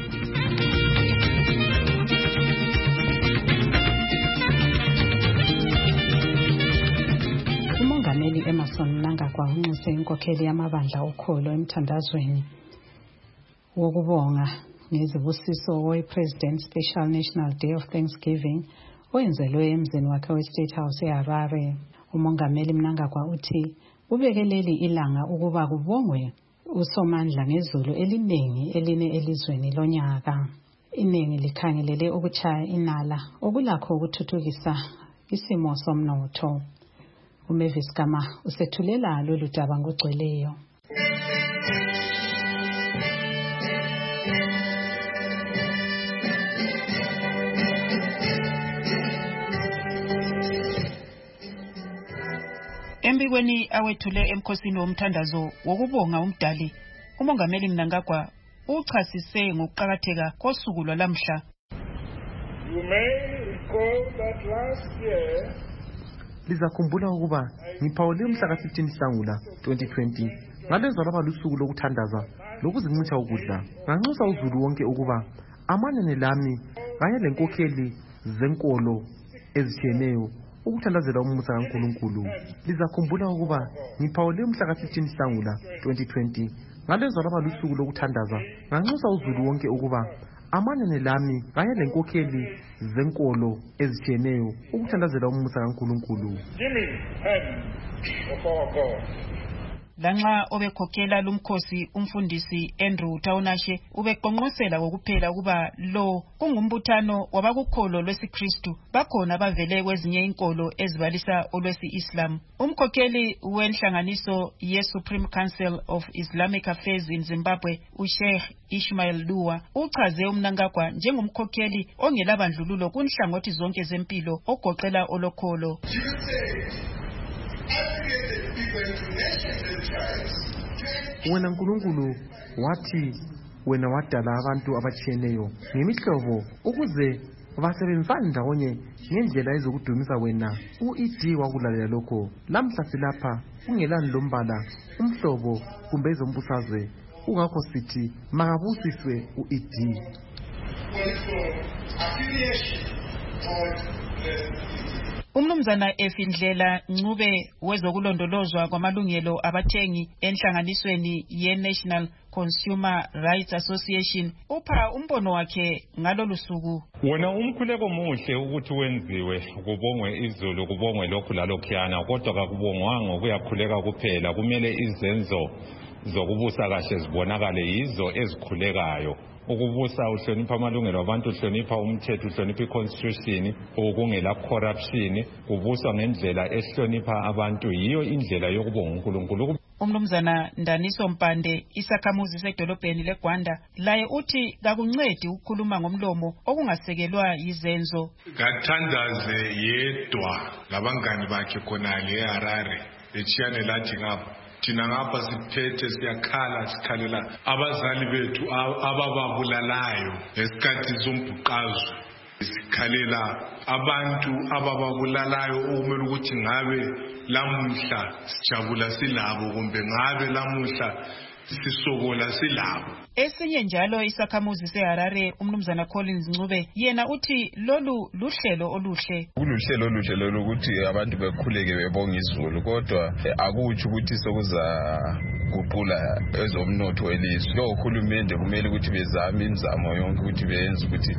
[SPEAKER 20] Umongameli Emmerson Mnangagwa unxuse inkokheli yamabandla okholo emthandazweni wokubonga ngezibusiso we-President Special National Day of Thanksgiving owenzelwe emzini wakhe we-State House eHarare. Umongameli Mnangagwa uthi ubekeleli ilanga ukuba kubongwe usomandla ngezulu eliningi eline elizweni lonyaka. Iningi likhangelele ukuchaya inala okulakho ukuthuthukisa isimo somnotho. uMavis Gama usethulela lolu daba ngogcweleyo.
[SPEAKER 23] Embikweni awethule emkhosini womthandazo wokubonga umdali, umongameli Mnangagwa uchasise ngokuqakatheka kosuku lwalamhla.
[SPEAKER 21] You may recall that last year
[SPEAKER 24] lizakhumbula ukuba ngiphawule umhla ka-15 Nhlangula 2020 ngalenza laba lusuku lokuthandaza lokuzincitsha ukudla. Nganxusa uzulu wonke ukuba amanene lami kanye lenkokheli zenkolo ezitshiyeneyo ukuthandazela umusa kaNkulunkulu. Lizakhumbula ukuba ngiphawule umhla ka-15 Nhlangula 2020 ngalenza laba lusuku lokuthandaza. Nganxusa uzulu wonke ukuba amanene lami kanye lenkokheli zenkolo ezitshiyeneyo ukuthandazela umusa kaNkulunkulu.
[SPEAKER 23] Lanxa obekhokhela lumkhosi umfundisi Andrew Taunashe ubeqonqosela kokuphela kuba lo kungumbuthano wabakukholo lwesiKristu bakhona bavele kwezinye inkolo ezibalisa olwesi-Islam. Umkhokheli wenhlanganiso ye-Supreme Council of Islamic Affairs in Zimbabwe uSheikh Ismail Dua uchaze uMnangagwa njengomkhokheli ongelabandlululo kunhlangothi zonke zempilo ogoqela olokholo.
[SPEAKER 24] Wena Nkulunkulu wathi wena wadala abantu abatshiyeneyo ngemihlobo ukuze basebenzane ndawonye ngendlela ezokudumisa wena. U-ED wakulalela lokho. Lamhla silapha kungelani lombala umhlobo kumbe ezombusazwe. Kungakho sithi makabusiswe u-ED.
[SPEAKER 23] Umnumzana Efindlela Ncube wezokulondolozwa kwamalungelo abathengi enhlanganisweni ye-National Consumer Rights Association upha umbono wakhe ngalolu suku.
[SPEAKER 25] Wena umkhuleko muhle ukuthi wenziwe kubongwe izulu kubongwe lokhu lalokhuyana kodwa kakubongwanga ukuyakhuleka kuphela. Kumele izenzo zokubusa kahle zibonakale yizo ezikhulekayo. ukubusa uhlonipha amalungelo abantu, uhlonipha umthetho, uhlonipha i-constitution, ukungela corruption, kubuswa ngendlela ehlonipha abantu. Yiyo indlela yokubonga uNkulunkulu.
[SPEAKER 23] Umnumzana Ndaniso Mpande, isakhamuzi sedolobheni leGwanda, laye uthi kakuncedi ukukhuluma ngomlomo okungasekelwa yizenzo.
[SPEAKER 3] Kathandaze yedwa labangani bakhe khonale eHarare echiyane lathi ngapha. Thina ngapha siphethe siyakhala sikhalela abazali bethu abababulalayo ngesikhathi sombhuqazwe. Sikhalela abantu abababulalayo okumele ukuthi ngabe lamuhla sijabula silabo kumbe ngabe lamuhla sisokola silabo.
[SPEAKER 23] Esinye njalo isakhamuzi seHarare umnumzana Collins Ncube yena uthi lolu luhlelo oluhle.
[SPEAKER 4] Uluhlelo oluhle lolu ukuthi abantu bekhuleke bebonga izulu, kodwa akutsho ukuthi sokuza guqula ezomnotho welizwe. Lo uhulumende kumele ukuthi bezame imizamo yonke ukuthi benze ukuthi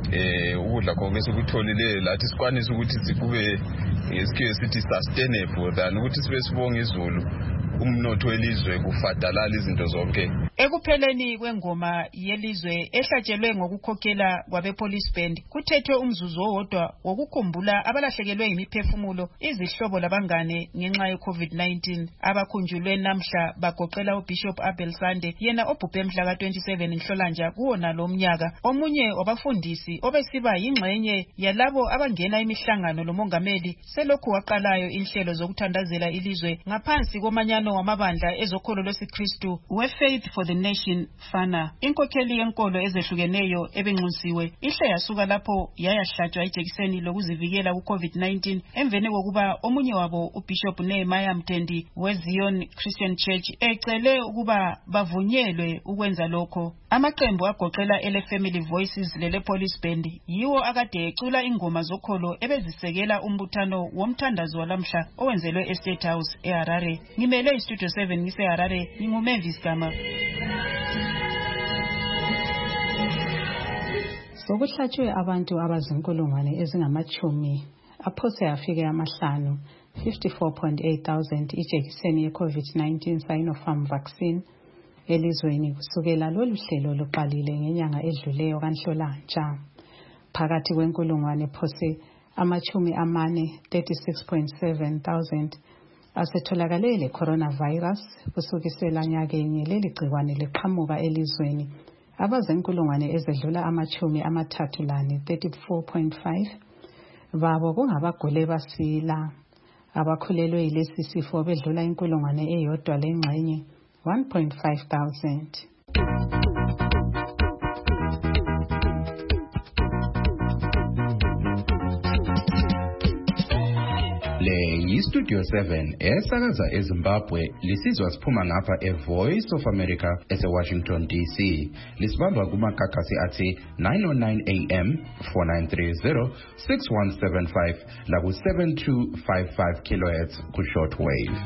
[SPEAKER 4] ukudla konke sikutholile lathi sikwanise ukuthi sikube ngesikhathi sithi sustainable than ukuthi sibe sibonga izulu umnotho welizwe kufadalala izinto zonke.
[SPEAKER 23] Ekupheleni kwengoma yelizwe ehlatshelwe ngokukhokhela kwabe-police band kuthethwe umzuzu owodwa wokukhumbula abalahlekelwe yimiphefumulo izihlobo labangane ngenxa ye-COVID-19. Abakhunjulwe namhla bagoqela uBishop Abel Sande, yena obhubhe mhla ka-27 Nhlolanja kuwona lo mnyaka. Omunye wabafundisi obesiba yingxenye yalabo abangena imihlangano lomongameli selokhu waqalayo inhlelo zokuthandazela ilizwe ngaphansi komanyano wamabandla ezokholo lwesiKristu we-Faith for the Nation Fana. Inkokheli yenkolo ezehlukeneyo ebenxusiwe ihle yasuka lapho yayahlatshwa ijekiseni lokuzivikela ku-COVID-19 emveni kokuba omunye wabo uBishop Nehemiah Mtendi weZion Christian Church ecele ukuba bavunyelwe ukwenza lokho. Amaqembu agoqela ele Family Voices lele Police Band yiwo akade ecula ingoma zokholo ebezisekela umbuthano womthandazo walamhla owenzelwe eState House eHarare. Ngimele iStudio 7 ngiseHarare, nginguMavis Gama.
[SPEAKER 20] Sokuhlatshwe abantu abazinkulungwane ezingamachumi aphose afike amahlanu 54,800 ijekiseni ye-COVID-19 Sinopharm vaccine elizweni kusukela lolu hlelo luqalile ngenyanga edluleyo kaNhlolanja. Phakathi kwenkulungwane phose amachumi amane 36,700 asetholakale le coronavirus kusukisela nyakenye leli gciwane liqhamuka elizweni. Abazenkulungwane ezedlula amachumi amathathu lane 34.5 babo kungabagule basila. Abakhulelwe yilesi sifo bedlula inkulungwane eyodwa lengxenye 1,500.
[SPEAKER 6] Le yiStudio 7 esakaza eZimbabwe lisizwa siphuma ngapha eVoice of America eseWashington DC. Lisibamba kumakhakhasi athi 909 AM 4930 6175 laku 7255 kHz ku shortwave.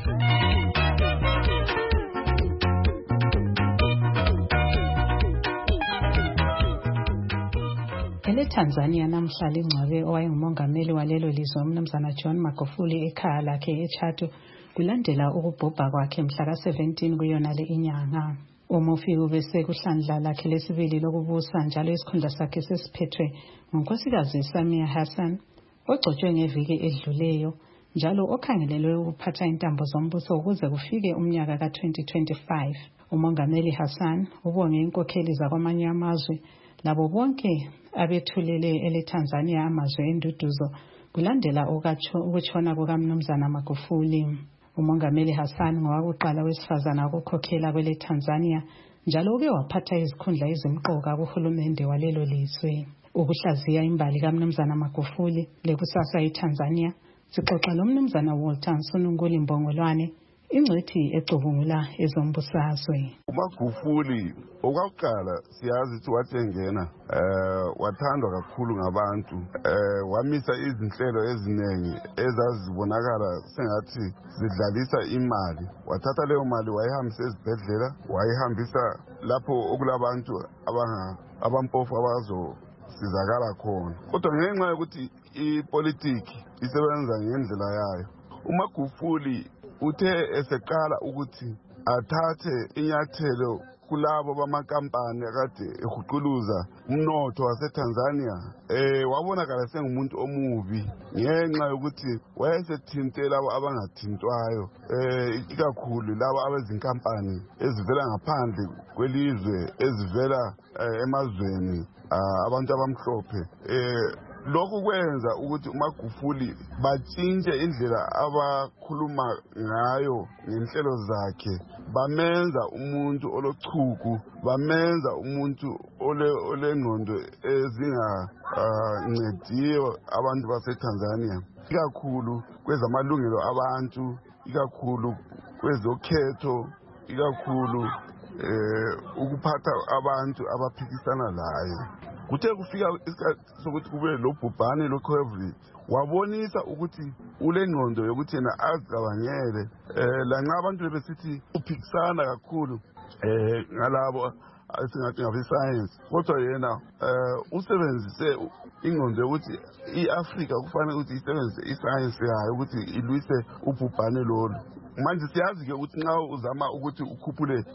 [SPEAKER 20] ETanzania namhla lingcwabe owayengumongameli walelo lizwe umnumzana John Magufuli ekhaya lakhe eChato kulandela ukubhubha kwakhe mhla ka-17 kuyonale inyanga. Umufi ubese kuhlandla lakhe lesibili lokubusa njalo isikhundla sakhe sesiphethwe ngunkosikazi Samia Hassan ogcotshwe ngeviki edluleyo njalo okhangelelwe ukuphatha intambo zombuso ukuze kufike umnyaka ka-2025. Umongameli Hassan ubonge inkokheli zakwamanye amazwe labo bonke abethulele eleTanzania amazwe enduduzo kulandela ukutshona kukamnumzana Magufuli. Umongameli Hassan ngowakuqala wesifazana ukukhokhela kweleTanzania njalo uke waphatha izikhundla ezimqoka kuhulumende walelo lizwe. Ukuhlaziya imbali kamnumzana Magufuli lekusasa eTanzania sixoxa lomnumzana Walter Nsununguli Mbongolwane ingcwethi ecubungula ezombusazwe.
[SPEAKER 22] uMagufuli okwaqala siyazi ukuthi wathengena wathandwa kakhulu ngabantu wamisa izinhlelo eziningi ezazibonakala sengathi zidlalisa imali. Wathatha leyo mali wayihambisa ezibhedlela, wayihambisa lapho okulabantu abampofu abazosizakala khona. Kodwa ngenxa yokuthi ipolitiki isebenza ngendlela yayo, uMagufuli uthe eseqala ukuthi athathe inyathelo kulabo bamakampani akade ehuquluza umnotho waseTanzania wabonakala sengumuntu omubi ngenxa yokuthi wayesethinte labo abangathintwayo ikakhulu labo abezinkampani ezivela ngaphandle kwelizwe ezivela emazweni abantu abamhlophe lokhu kwenza ukuthi uMagufuli batshintshe indlela abakhuluma ngayo ngenhlelo zakhe bamenza umuntu olochuku bamenza umuntu olengqondo ezingancediyo abantu baseTanzania ikakhulu kwezamalungelo abantu ikakhulu kwezokhetho ikakhulu ukuphatha abantu abaphikisana laye kuthe kufika isikhathi sokuthi kube lobhubhane lwe-COVID wabonisa ukuthi ulengqondo yokuthi yena azicabangele lanxa abantu besithi uphikisana kakhulu ngalabo esingathi ngabe-science kodwa yena usebenzise ingqondo yokuthi i-Afrika kufanele ukuthi isebenzise i-science yayo ukuthi ilwise ubhubhane lolu manje siyazi-ke ukuthi nxa uzama ukuthi ukhuphule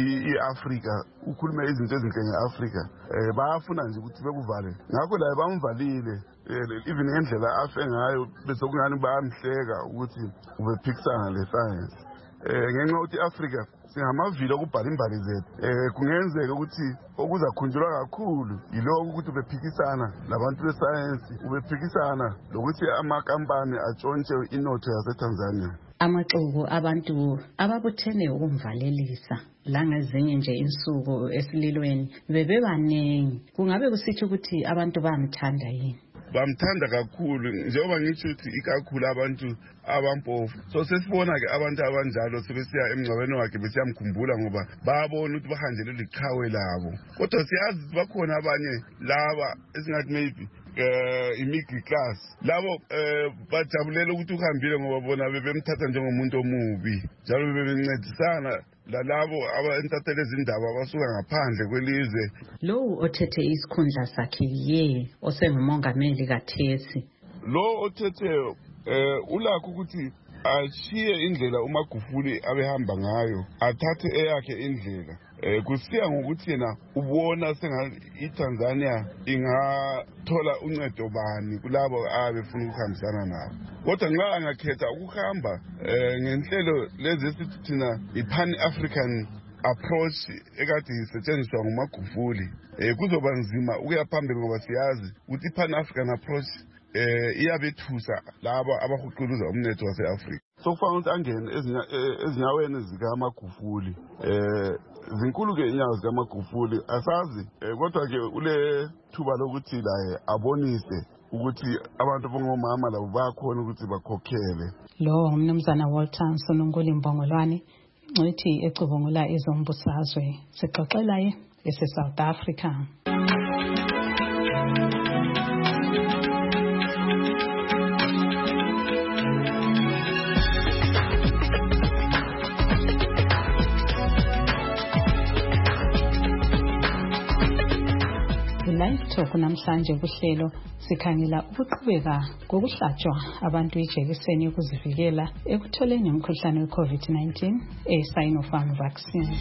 [SPEAKER 22] i-Afrika ukhulume izinto ezinhle nge-Afrika bayafuna nje ukuthi bekuvale ngakho laye bamvalile even ngendlela afe ngayo bese kungani bayamhleka ukuthi ubephikisana le-science ngenxa yokuthi i-Afrika singamavili okubhala imbali zethu kungenzeka ukuthi okuzakhunjulwa kakhulu yilokho ukuthi ubephikisana labantu besayensi ubephikisana lokuthi amakampani atshontshe inotho yaseTanzania.
[SPEAKER 20] Amaxuku abantu ababuthene ukumvalelisa langezinye nje insuku esililweni bebebaningi kungabe kusithi ukuthi abantu bamthanda yini?
[SPEAKER 22] Bamthanda kakhulu njengoba ngisho ukuthi ikakhulu abantu abampofu so sesibona-ke abantu abanjalo sebesiya emngcwabeni wakhe besiyamkhumbula ngoba bayabona ukuthi bahanjelwe liqhawe labo kodwa siyazi ukuthi bakhona abanye laba esingathi maybe i-middle class labo bajabulela ukuthi uhambile ngoba bona bebemthatha njengomuntu omubi njalo bebencedisana lalabo abaentathele izindaba abasuka ngaphandle kwelizwe.
[SPEAKER 20] Lowo othethe isikhundla sakhe ye osengumongameli kathesi
[SPEAKER 22] lo othetheyo ulakho ukuthi ashiye indlela uMagufuli abehamba ngayo athathe eyakhe indlela kusiya ngokuthi yena ubona sengathi iTanzania ingathola uncedo bani kulabo abefuna ukuhambisana nabo kodwa nxa angakhetha ukuhamba ngenhlelo lezi esithi thina i-Pan-African approach ekade isetshenziswa nguMagufuli kuzoba nzima ukuya phambili ngoba siyazi ukuthi i-Pan-African approach iyabethusa laba abahuquluza umnotho wase-Afrika sokufanele ukuthi angene ezinyaweni zikaMagufuli zinkulu-ke inyawo zikaMagufuli asazi kodwa-ke ule thuba lokuthi laye abonise ukuthi abantu bongomama labo bayakhona ukuthi bakhokhele.
[SPEAKER 20] Lo umnumzana Walter Nsonongoli Mbongolwane ingcwethi ecubungula ezombusazwe sixoxelaye ese-South Africa. Live Talk namhlanje kuhlelo sikhangela ukuqhubeka kokuhlatshwa abantu ijekiseni yokuzivikela ekutholeni umkhuhlane we-COVID-19 e-Sinopharm vaccine.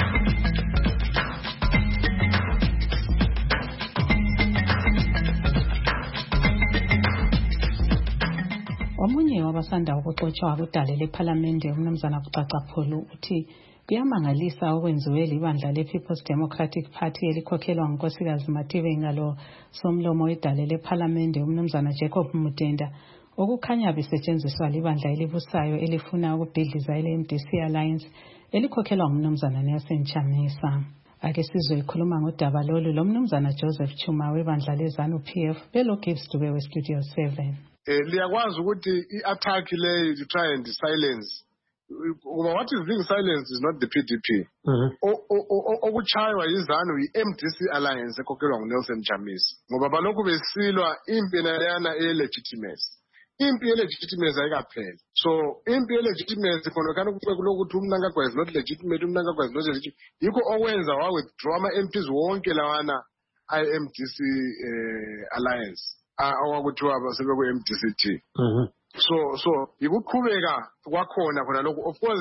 [SPEAKER 20] Omunye wabasanda ukuxotsha kudale lePhalamende umnumzana Kucacaphulu uthi kuyamangalisa okwenziwe libandla le-People's Democratic Party elikhokhelwa ngunkosikazi Matibe ngalo somlomo wedale lePhalamende umnumzana Jacob Mutenda okukhanya bisetshenziswa libandla elibusayo elifuna ukubhidliza ile-MDC Alliance elikhokhelwa ngumnumzana Nelson Chamisa. Ake sizwe ikhuluma ngodaba lolu lo mnumzana Joseph Chuma webandla le-ZANU-PF belo Gibbs Dube we-Studio 7.
[SPEAKER 5] Liyakwazi ukuthi i-attack le to try and silence what is being silenced is not the PDP. Okuchaywa yizanu yi-MDC Alliance ekhokhelwa nguNelson Chamisa ngoba balokhu besilwa impi leyana e-legitimacy. Impi ye-legitimacy ayikapheli. So impi ye-legitimacy khona kana kulokuthi umnankagwa is not legitimate, umnankagwa is not legitimate. Yikho okwenza wa-withdraw ama-MPs wonke lawana i-MDC Alliance awakuthiwa sebekwe-MDC-T. So yikuqhubeka kwakhona khona lokho of course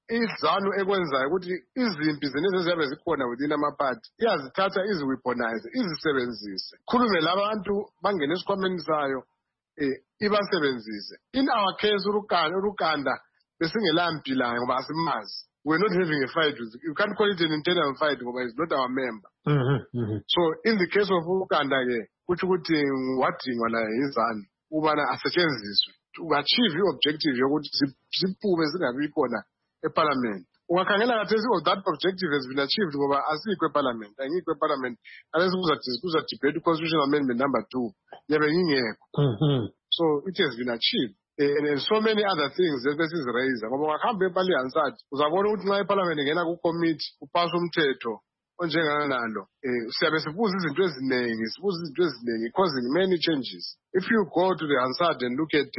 [SPEAKER 5] izanu ekwenzayo ukuthi izimpi zenezi eziyabe zikhona within amaphathi iyazithatha iziweaponize izisebenzise khulume labantu bangene esikhwameni sayo ibasebenzise. In our case urukanda besingelampi layo ngoba asimazi. We're not having a fight with you can't call it an internal fight ngoba is not our member. So in the case of urukanda ke kuthi ukuthi wadingwa la izanu ubana asetshenziswe to achieve i-objective yokuthi siphume singabi khona eParliament. Ungakhangela kathesi that objective has been achieved ngoba asikho eParliament. Angikho eParliament. Unless kuza debate constitutional amendment number 2. Yabe ngingekho. So it has been achieved. And so many other things that this is raised. Ngoba ungakhamba eParliament uzabona ukuthi nxa eParliament ngena ku committee upasa umthetho onjengana nalo siyabe sibuza izinto eziningi causing many changes. If you go to the Hansard and look at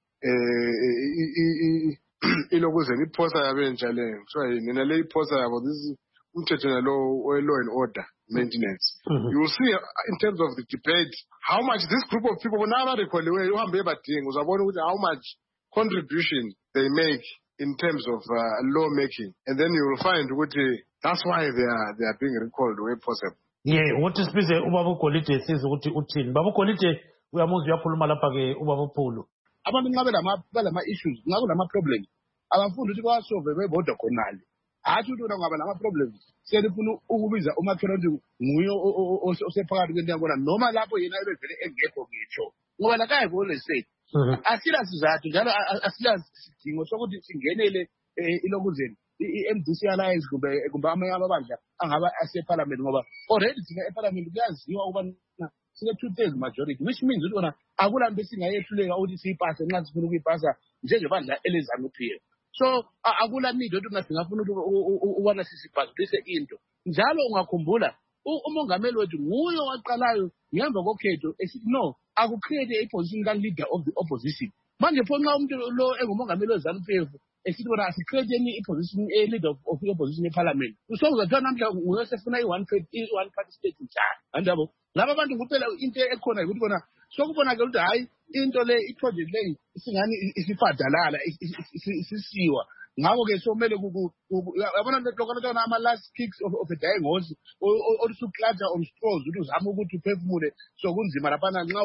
[SPEAKER 5] ilokuzeni iphosa yabentsha leyo so nina le iphosa yabo this umthetho law and order maintenance. You will see in terms of the debate how much this group of people now rekholiwe uhambe badinga uzabona ukuthi how much contribution they make in terms of law making, and then you will find ukuthi that's why they are being recalled where possible.
[SPEAKER 18] What is busy ubaba Golide says ukuthi uthini baba Golide uyamuzwa uyakhuluma lapha ke ubaba Phulu
[SPEAKER 2] abantu nxa belama issues nxa kulama problems abafundi ukuthi basolve bebodwa khonale hathi ukuthi ngaba lama problems selifuna ukubiza umakhelwane nguye osephakathi kwentangona noma lapho yena ebevele engekho ngitsho ngoba la kayi vole said asila sizathu njalo asila sidingo sokuthi singenele ilokuzeni i-MDC alliance kumbe amanye amabandla angaba aseParliament ngoba already thina eParliament kuyaziwa ukubana sine 2/3 majority, which means ukuthi akulanto esingayehluleka ukuthi siyipase nxa sifuna ukuyipasa njengebandla elezanu-PF. So akula need ukuthi singafuna ukuthi ubona sisibhazise into njalo ungakhumbula umongameli wethu nguye waqalayo ngemva kokhetho esithi no akucreate a position ka-leader of the opposition. Manje pho nxa umuntu lo engumongameli wezanu-PF esithi bona asicreate any position leader of the opposition eParliament so uzathiwa namhla nguye sefuna i-one party state njalo andabo laba bantu kuphela into ekhona ukuthi bona sokubonakala ukuthi hayi into le i-project leyi isingani isifadalala isisiwa ngakho ke somele yabona lokho ama-last kicks of a dying horse olusuklatha on straws ukuthi uzama ukuthi uphefumule so kunzima laphana nxa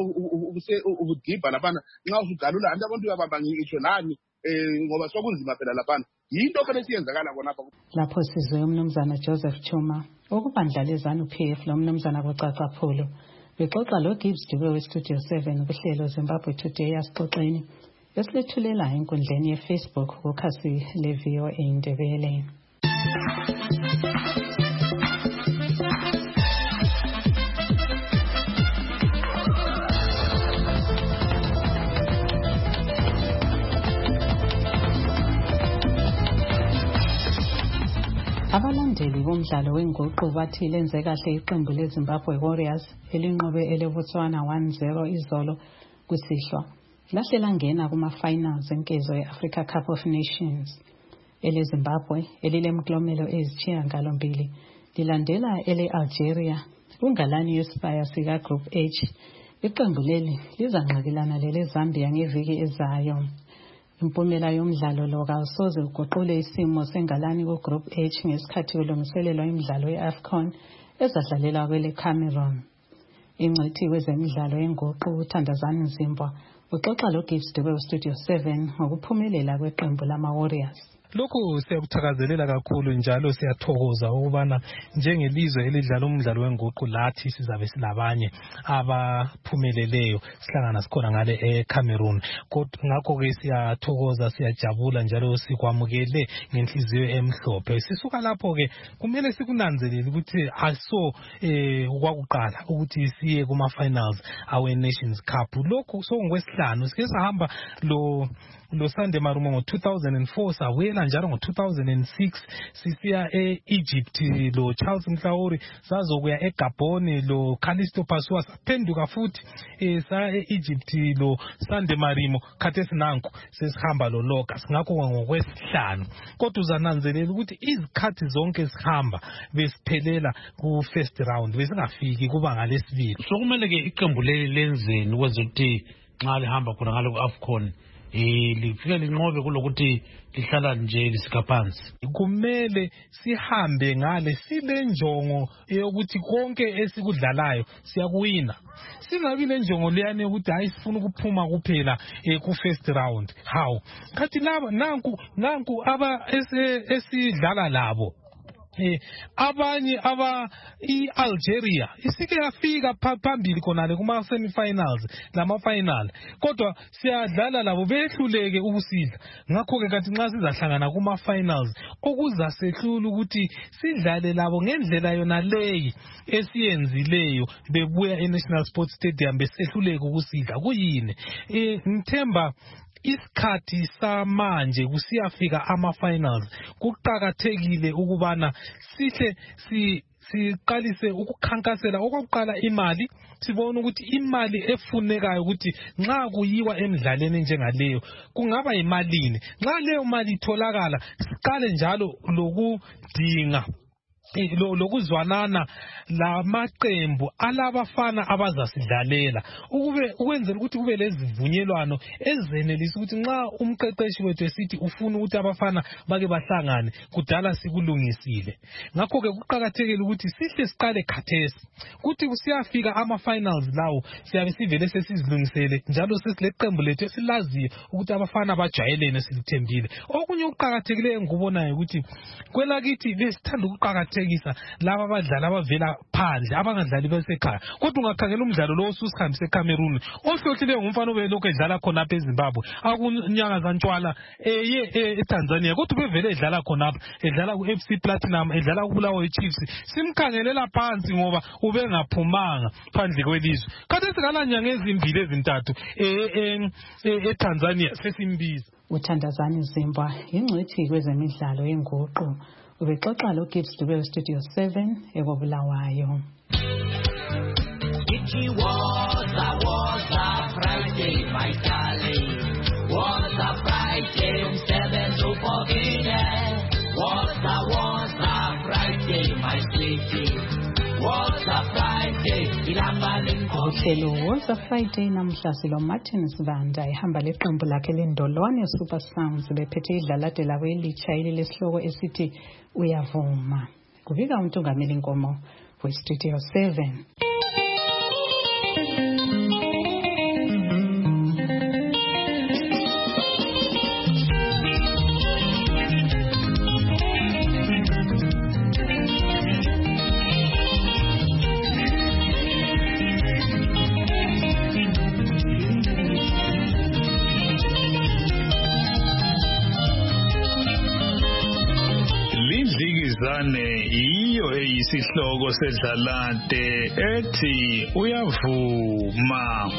[SPEAKER 2] ubudibha laphana nxa usugalula anti abantu uyabamba ngitsho nani ngoba sokunzima phela laphana yinto phela esiyenzakala khonapha.
[SPEAKER 20] Lapho sizwe umnumzana Joseph Chuma okubandla lezanu-PF lo mnumzana Kucaca Phulu bexoxa lo Gibbs Dube weStudio 7 kuhlelo Zimbabwe Today asixoxeni esilethulela enkundleni yeFacebook kukhasi le-VOA Indebele. Abalandeli bomdlalo wenguqu bathi lenze kahle iqembu leZimbabwe Warriors elinqobe eleBotswana 1-0 izolo kusihlwa. Lahle langena kuma-finals enkezo ye-Africa Cup of Nations. EleZimbabwe elilemklomelo ezisishiyagalombili lilandela ele-Algeria kungalani yesibaya sika-Group H. Iqembu leli lizanqakelana lele-Zambia ngeviki ezayo. Impumela yomdlalo lo kawusoze uguqule isimo sengalani ku-Group H ngesikhathi kulungiselelwa imidlalo ye-AFCON ezadlalela kwele-Cameroon. Ingcithi kwezemidlalo yenguqu uThandazani Nzimbwa uxoxa lo Gibbs Dube weStudio 7 ngokuphumelela kweqembu lama-Warriors.
[SPEAKER 18] Lokhu siyakuthakazelela kakhulu njalo siyathokoza ukubana njengelizwe elidlala umdlalo wenguqu lathi sizabe silabanye abaphumeleleyo sihlangana sikhona ngale eCameroon. Ngakho ke siyathokoza siyajabula njalo sikwamukele ngenhliziyo emhlophe. Sisuka lapho ke kumele sikunanzelele ukuthi aso ukwakuqala ukuthi siye kuma-finals awe Nations Cup. Lokhu sokungwesihlanu sike sahamba lo Sunday Marumo ngo-2004 sawela njalo ngo-2006 sisiya e-Egypt lo Charles Mhlauri sazokuya eGabon lo Calisto Pasua saphenduka futhi sa e-Egypt lo Sunday Marimo khathesi nanku sesihamba lo Locus ngakho ngokwesihlanu kodwa uzananzelela ukuthi izikhathi zonke sihamba besiphelela ku first round besingafiki kubanga lesibili.
[SPEAKER 7] So kumele ke iqembu leli lenzeni ukwenza ukuthi nxa lihamba khona ngalo ku-AFCON lifike linqobe kulokuthi lihlala nje lisikaphansi.
[SPEAKER 18] Kumele sihambe ngale sile njongo yokuthi konke esikudlalayo siyakuwina. Singabi le njongo leyane ukuthi hayi sifuna ukuphuma kuphela ku first round. How? Kathi laba nanku aba esidlala labo. Abanye i-Algeria isike yafika phambili khonale kuma semi-finals lama-final kodwa siyadlala labo behluleke ukusidla. Ngakho-ke kanti nxa sizahlangana kuma-finals okuzasehlula ukuthi sidlale labo ngendlela yona leyi esiyenzileyo bebuya e-National Sports Stadium besehluleke ukusidla kuyini. Ngithemba isikhathi samanje kusiyafika ama-finals kuqakathekile ukubana sihle siqalise ukukhankasela okokuqala imali. Sibona ukuthi imali efunekayo ukuthi nxa kuyiwa emidlalweni njengaleyo kungaba imalini. Nxa leyo mali itholakala siqale njalo lokudinga lokuzwanana lamaqembu alabafana abazasidlalela ukwenzela ukuthi kube lezivunyelwano ezenelisa ukuthi nxa umqeqeshi wethu esithi ufuna ukuthi abafana bake bahlangane kudala sikulungisile. Ngakho ke kuqhakathekile ukuthi sihle siqale khathesi ukuthi kusiyafika ama-finals lawo siyabe sivele sesizilungisele njalo sesileqembu lethu esilaziyo ukuthi abafana bajayelene silithembile. Okunye ukuqhakathekileyo ngikubonayo ukuthi kwelakithi besithanda ukuqhakathekisa laba abadlali abavela phandle abangadlali besekhaya. Kodwa ungakhangela umdlalo lo osusihambise eCameroon ohlohlileyo ngumfana obelokhu edlala khonapha eZimbabwe akunyanga zantshwala eTanzania kodwa bevele edlala khonapha edlala ku-FC Platinum edlala kuBulawayo Chiefs. Simkhangelela phansi ngoba ubengaphumanga phandle kwelizwe. Kade sikala nyanga ezimbili ezintathu eTanzania sesimbiza.
[SPEAKER 20] UThandazani Zimbwa ingcwethi kwezemidlalo yenguqu ubexoxa lo Gibbs Dube Studio 7 eKobulawayo.
[SPEAKER 8] It was a Friday, my darling. Was a Friday, 7 to 14. Was a Friday, my sweetie. Was a Friday,
[SPEAKER 20] uhlelo Was a Friday namhla silo Martin Sibanda ihamba leqembu lakhe lendolwane Super Sounds bephethe idlalade labo elitsha lesihloko esithi uyavuma. Kubika uMntungameli Nkomo we-Studio 7.
[SPEAKER 10] Iyo eyisihloko sedlalade ethi uyavuma.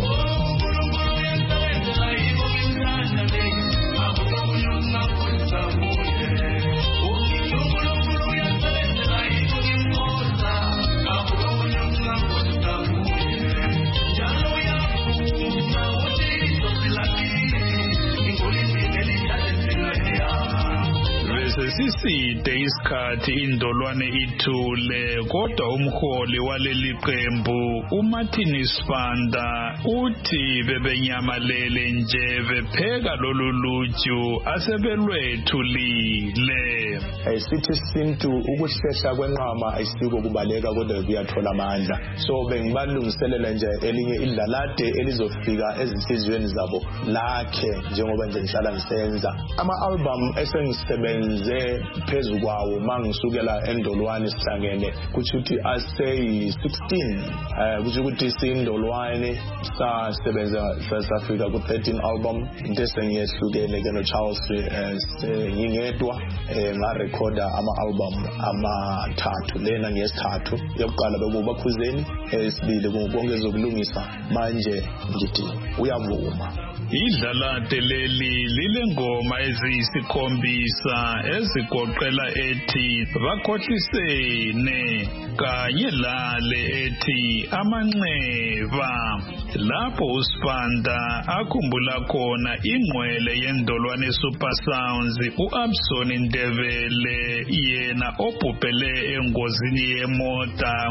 [SPEAKER 10] Siside isikhathi indolwane ithule kodwa umholi waleli qembu uMartin Sibanda uthi bebenyamalele nje bepheka lolu luju asebelwethulile.
[SPEAKER 11] Sithi isintu ukuhlehla kwenqama ayisiko kubaleka kodwa kuyathola amandla. So bengibalungiselela nje elinye idlalade elizofika ezinhliziyweni zabo lakhe njengoba nje ngihlala ngisenza. Ama-album esengisebenze phezu kwawo mangisukela endolwane sihlangene kuthi ukuthi asey16 kuthi ukuthi sindolwane sasebenza safika ku13 album into sengiyehlukene ke no Charles ngingedwa ngarekhoda ama-album amathathu lena ngiyesithathu yokuqala bekubakhuzeni esibili konke zokulungisa manje ngithi uyavuma.
[SPEAKER 10] Idlalade leli lilengoma eziyisikhombisa ezigoqela ethi bakhohlisene kanye lale ethi amanxeba. Lapho uSibanda akhumbula khona ingqwele yendolwane Super Sounds uAbson Ndebele yena obhubhele engozini yemota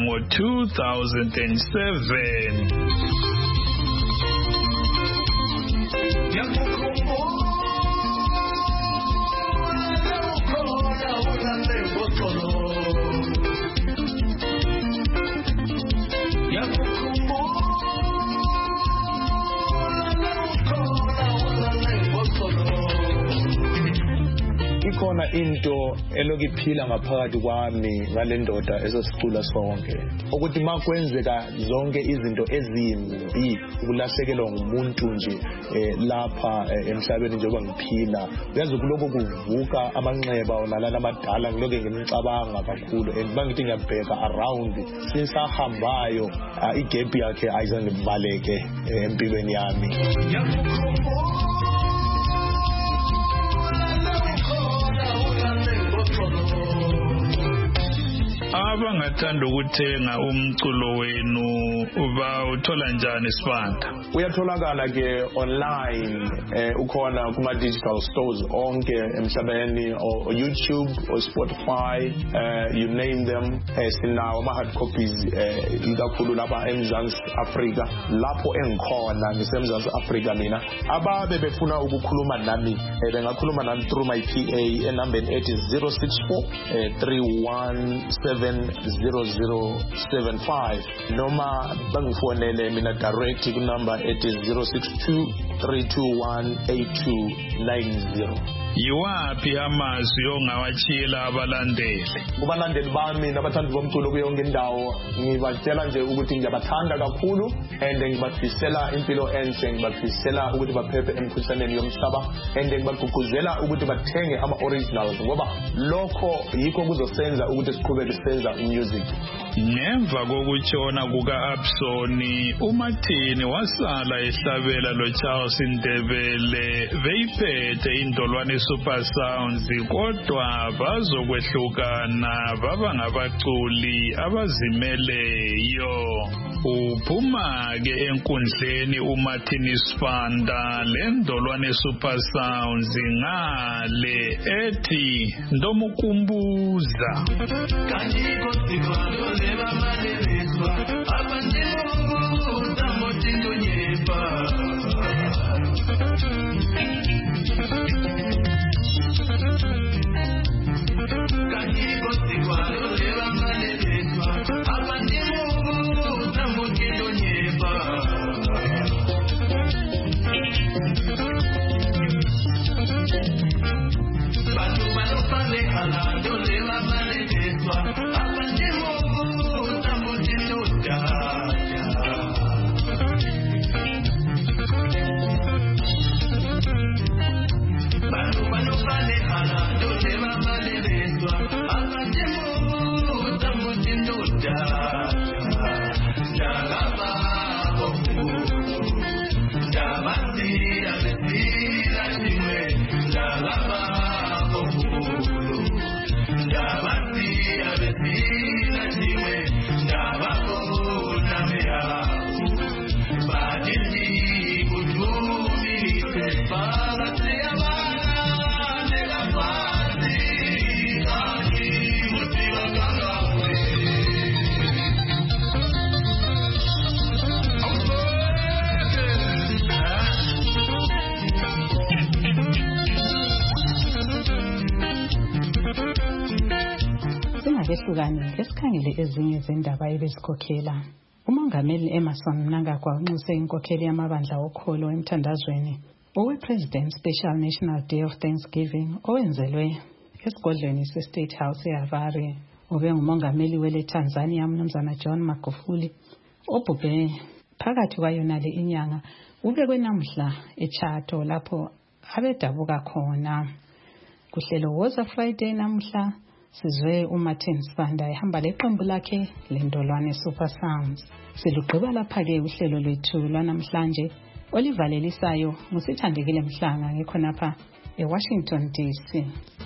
[SPEAKER 10] ngo-2007.
[SPEAKER 11] kukhona into elokuphila ngaphakathi kwami ngale ndoda esesicula sonke ukuthi makwenzeka zonke izinto ezimbi ukulahlekelwa ngumuntu nje lapha emhlabeni njengoba ngiphila uyazi kuloko kuvuka amanxeba onalana amadala ngiloke ngimcabanga kakhulu and bangithi ngiyabheka around sinsahambayo igap yakhe ayizange ivaleke empilweni yami.
[SPEAKER 10] Abangathanda ukuthenga umculo wenu bawuthola njani Sibanda?
[SPEAKER 11] Uyatholakala ke online ukhona kuma digital stores onke emhlabeni o YouTube o Spotify you name them sinawo ama hard copies ikakhulu lapha eMzansi Africa lapho engikhona ngisemzansi Africa mina ababe befuna ukukhuluma nami bengakhuluma nami through my PA enambeni ethi 064 3170075 noma bangifonele mina direct ku number ethi 062-321-8290.
[SPEAKER 10] Yiwaphi amazwi ongawatshiyela abalandeli?
[SPEAKER 11] Kubalandeli bami nabathandi bomculo kuyonke indawo ngibatshela nje ukuthi ngiyabathanda kakhulu and ngibafisela impilo enhle, ngibafisela ukuthi baphephe emkhuhlaneni yomhlaba and ngibagqugquzela ukuthi bathenge ama originals ngoba lokho yikho kuzosenza ukuthi siqhubeke senza music.
[SPEAKER 10] Ngemva kokutshona kuka-Absoni, uMartin wasala ehlabela loCharles Ndebele beyiphethe indolwane Super Sounds kodwa bazokwehlukana baba ngabaculi abazimeleyo. Uphuma-ke enkundleni uMartin Sibanda lendolwane Super Sounds ngale ethi ndomukumbuza.
[SPEAKER 20] Esikhangele ezinye zendaba ebezikhokhela. Umongameli Emmerson Mnangagwa unxuse inkokheli yamabandla okholo emthandazweni owe-President Special National Day of Thanksgiving owenzelwe esigodlweni se-State House eHarare. Ube ngumongameli wele Tanzania Mnumzana John Magufuli obhubhe phakathi kwayonale inyanga ubekwe namhla eChato lapho abedabuka khona. Kuhlelo Woza Friday namhla sizwe uMartin Sibanda ehamba leqembu lakhe lendolwane Super Sounds. Silugqiba lapha-ke uhlelo lwethu lwanamhlanje olivalelisayo ngusithandekile Mhlanga ngikhonapha eWashington DC.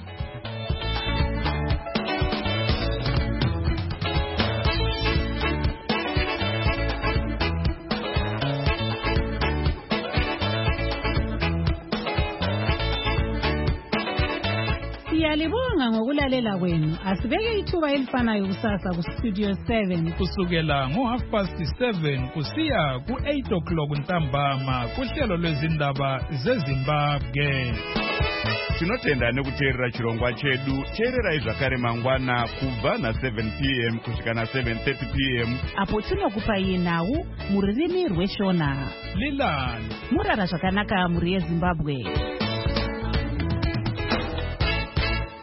[SPEAKER 23] Siyalibonga ngokulalela kwenu. Asibeke ithuba elifanayo kusasa ku Studio 7
[SPEAKER 10] kusukela ngo7:30 kusiya ku8 ntambama kuhlelo lwezindaba zeZimbabwe.
[SPEAKER 1] Tinotenda nekuteerera chirongwa chedu. Teererai zvakare mangwana kubva na7 p.m. kusvika na7:30 p.m.
[SPEAKER 23] apo tinokupai nhau muririmi rweShona.
[SPEAKER 10] Lilani
[SPEAKER 23] murara zvakanaka muri yeZimbabwe.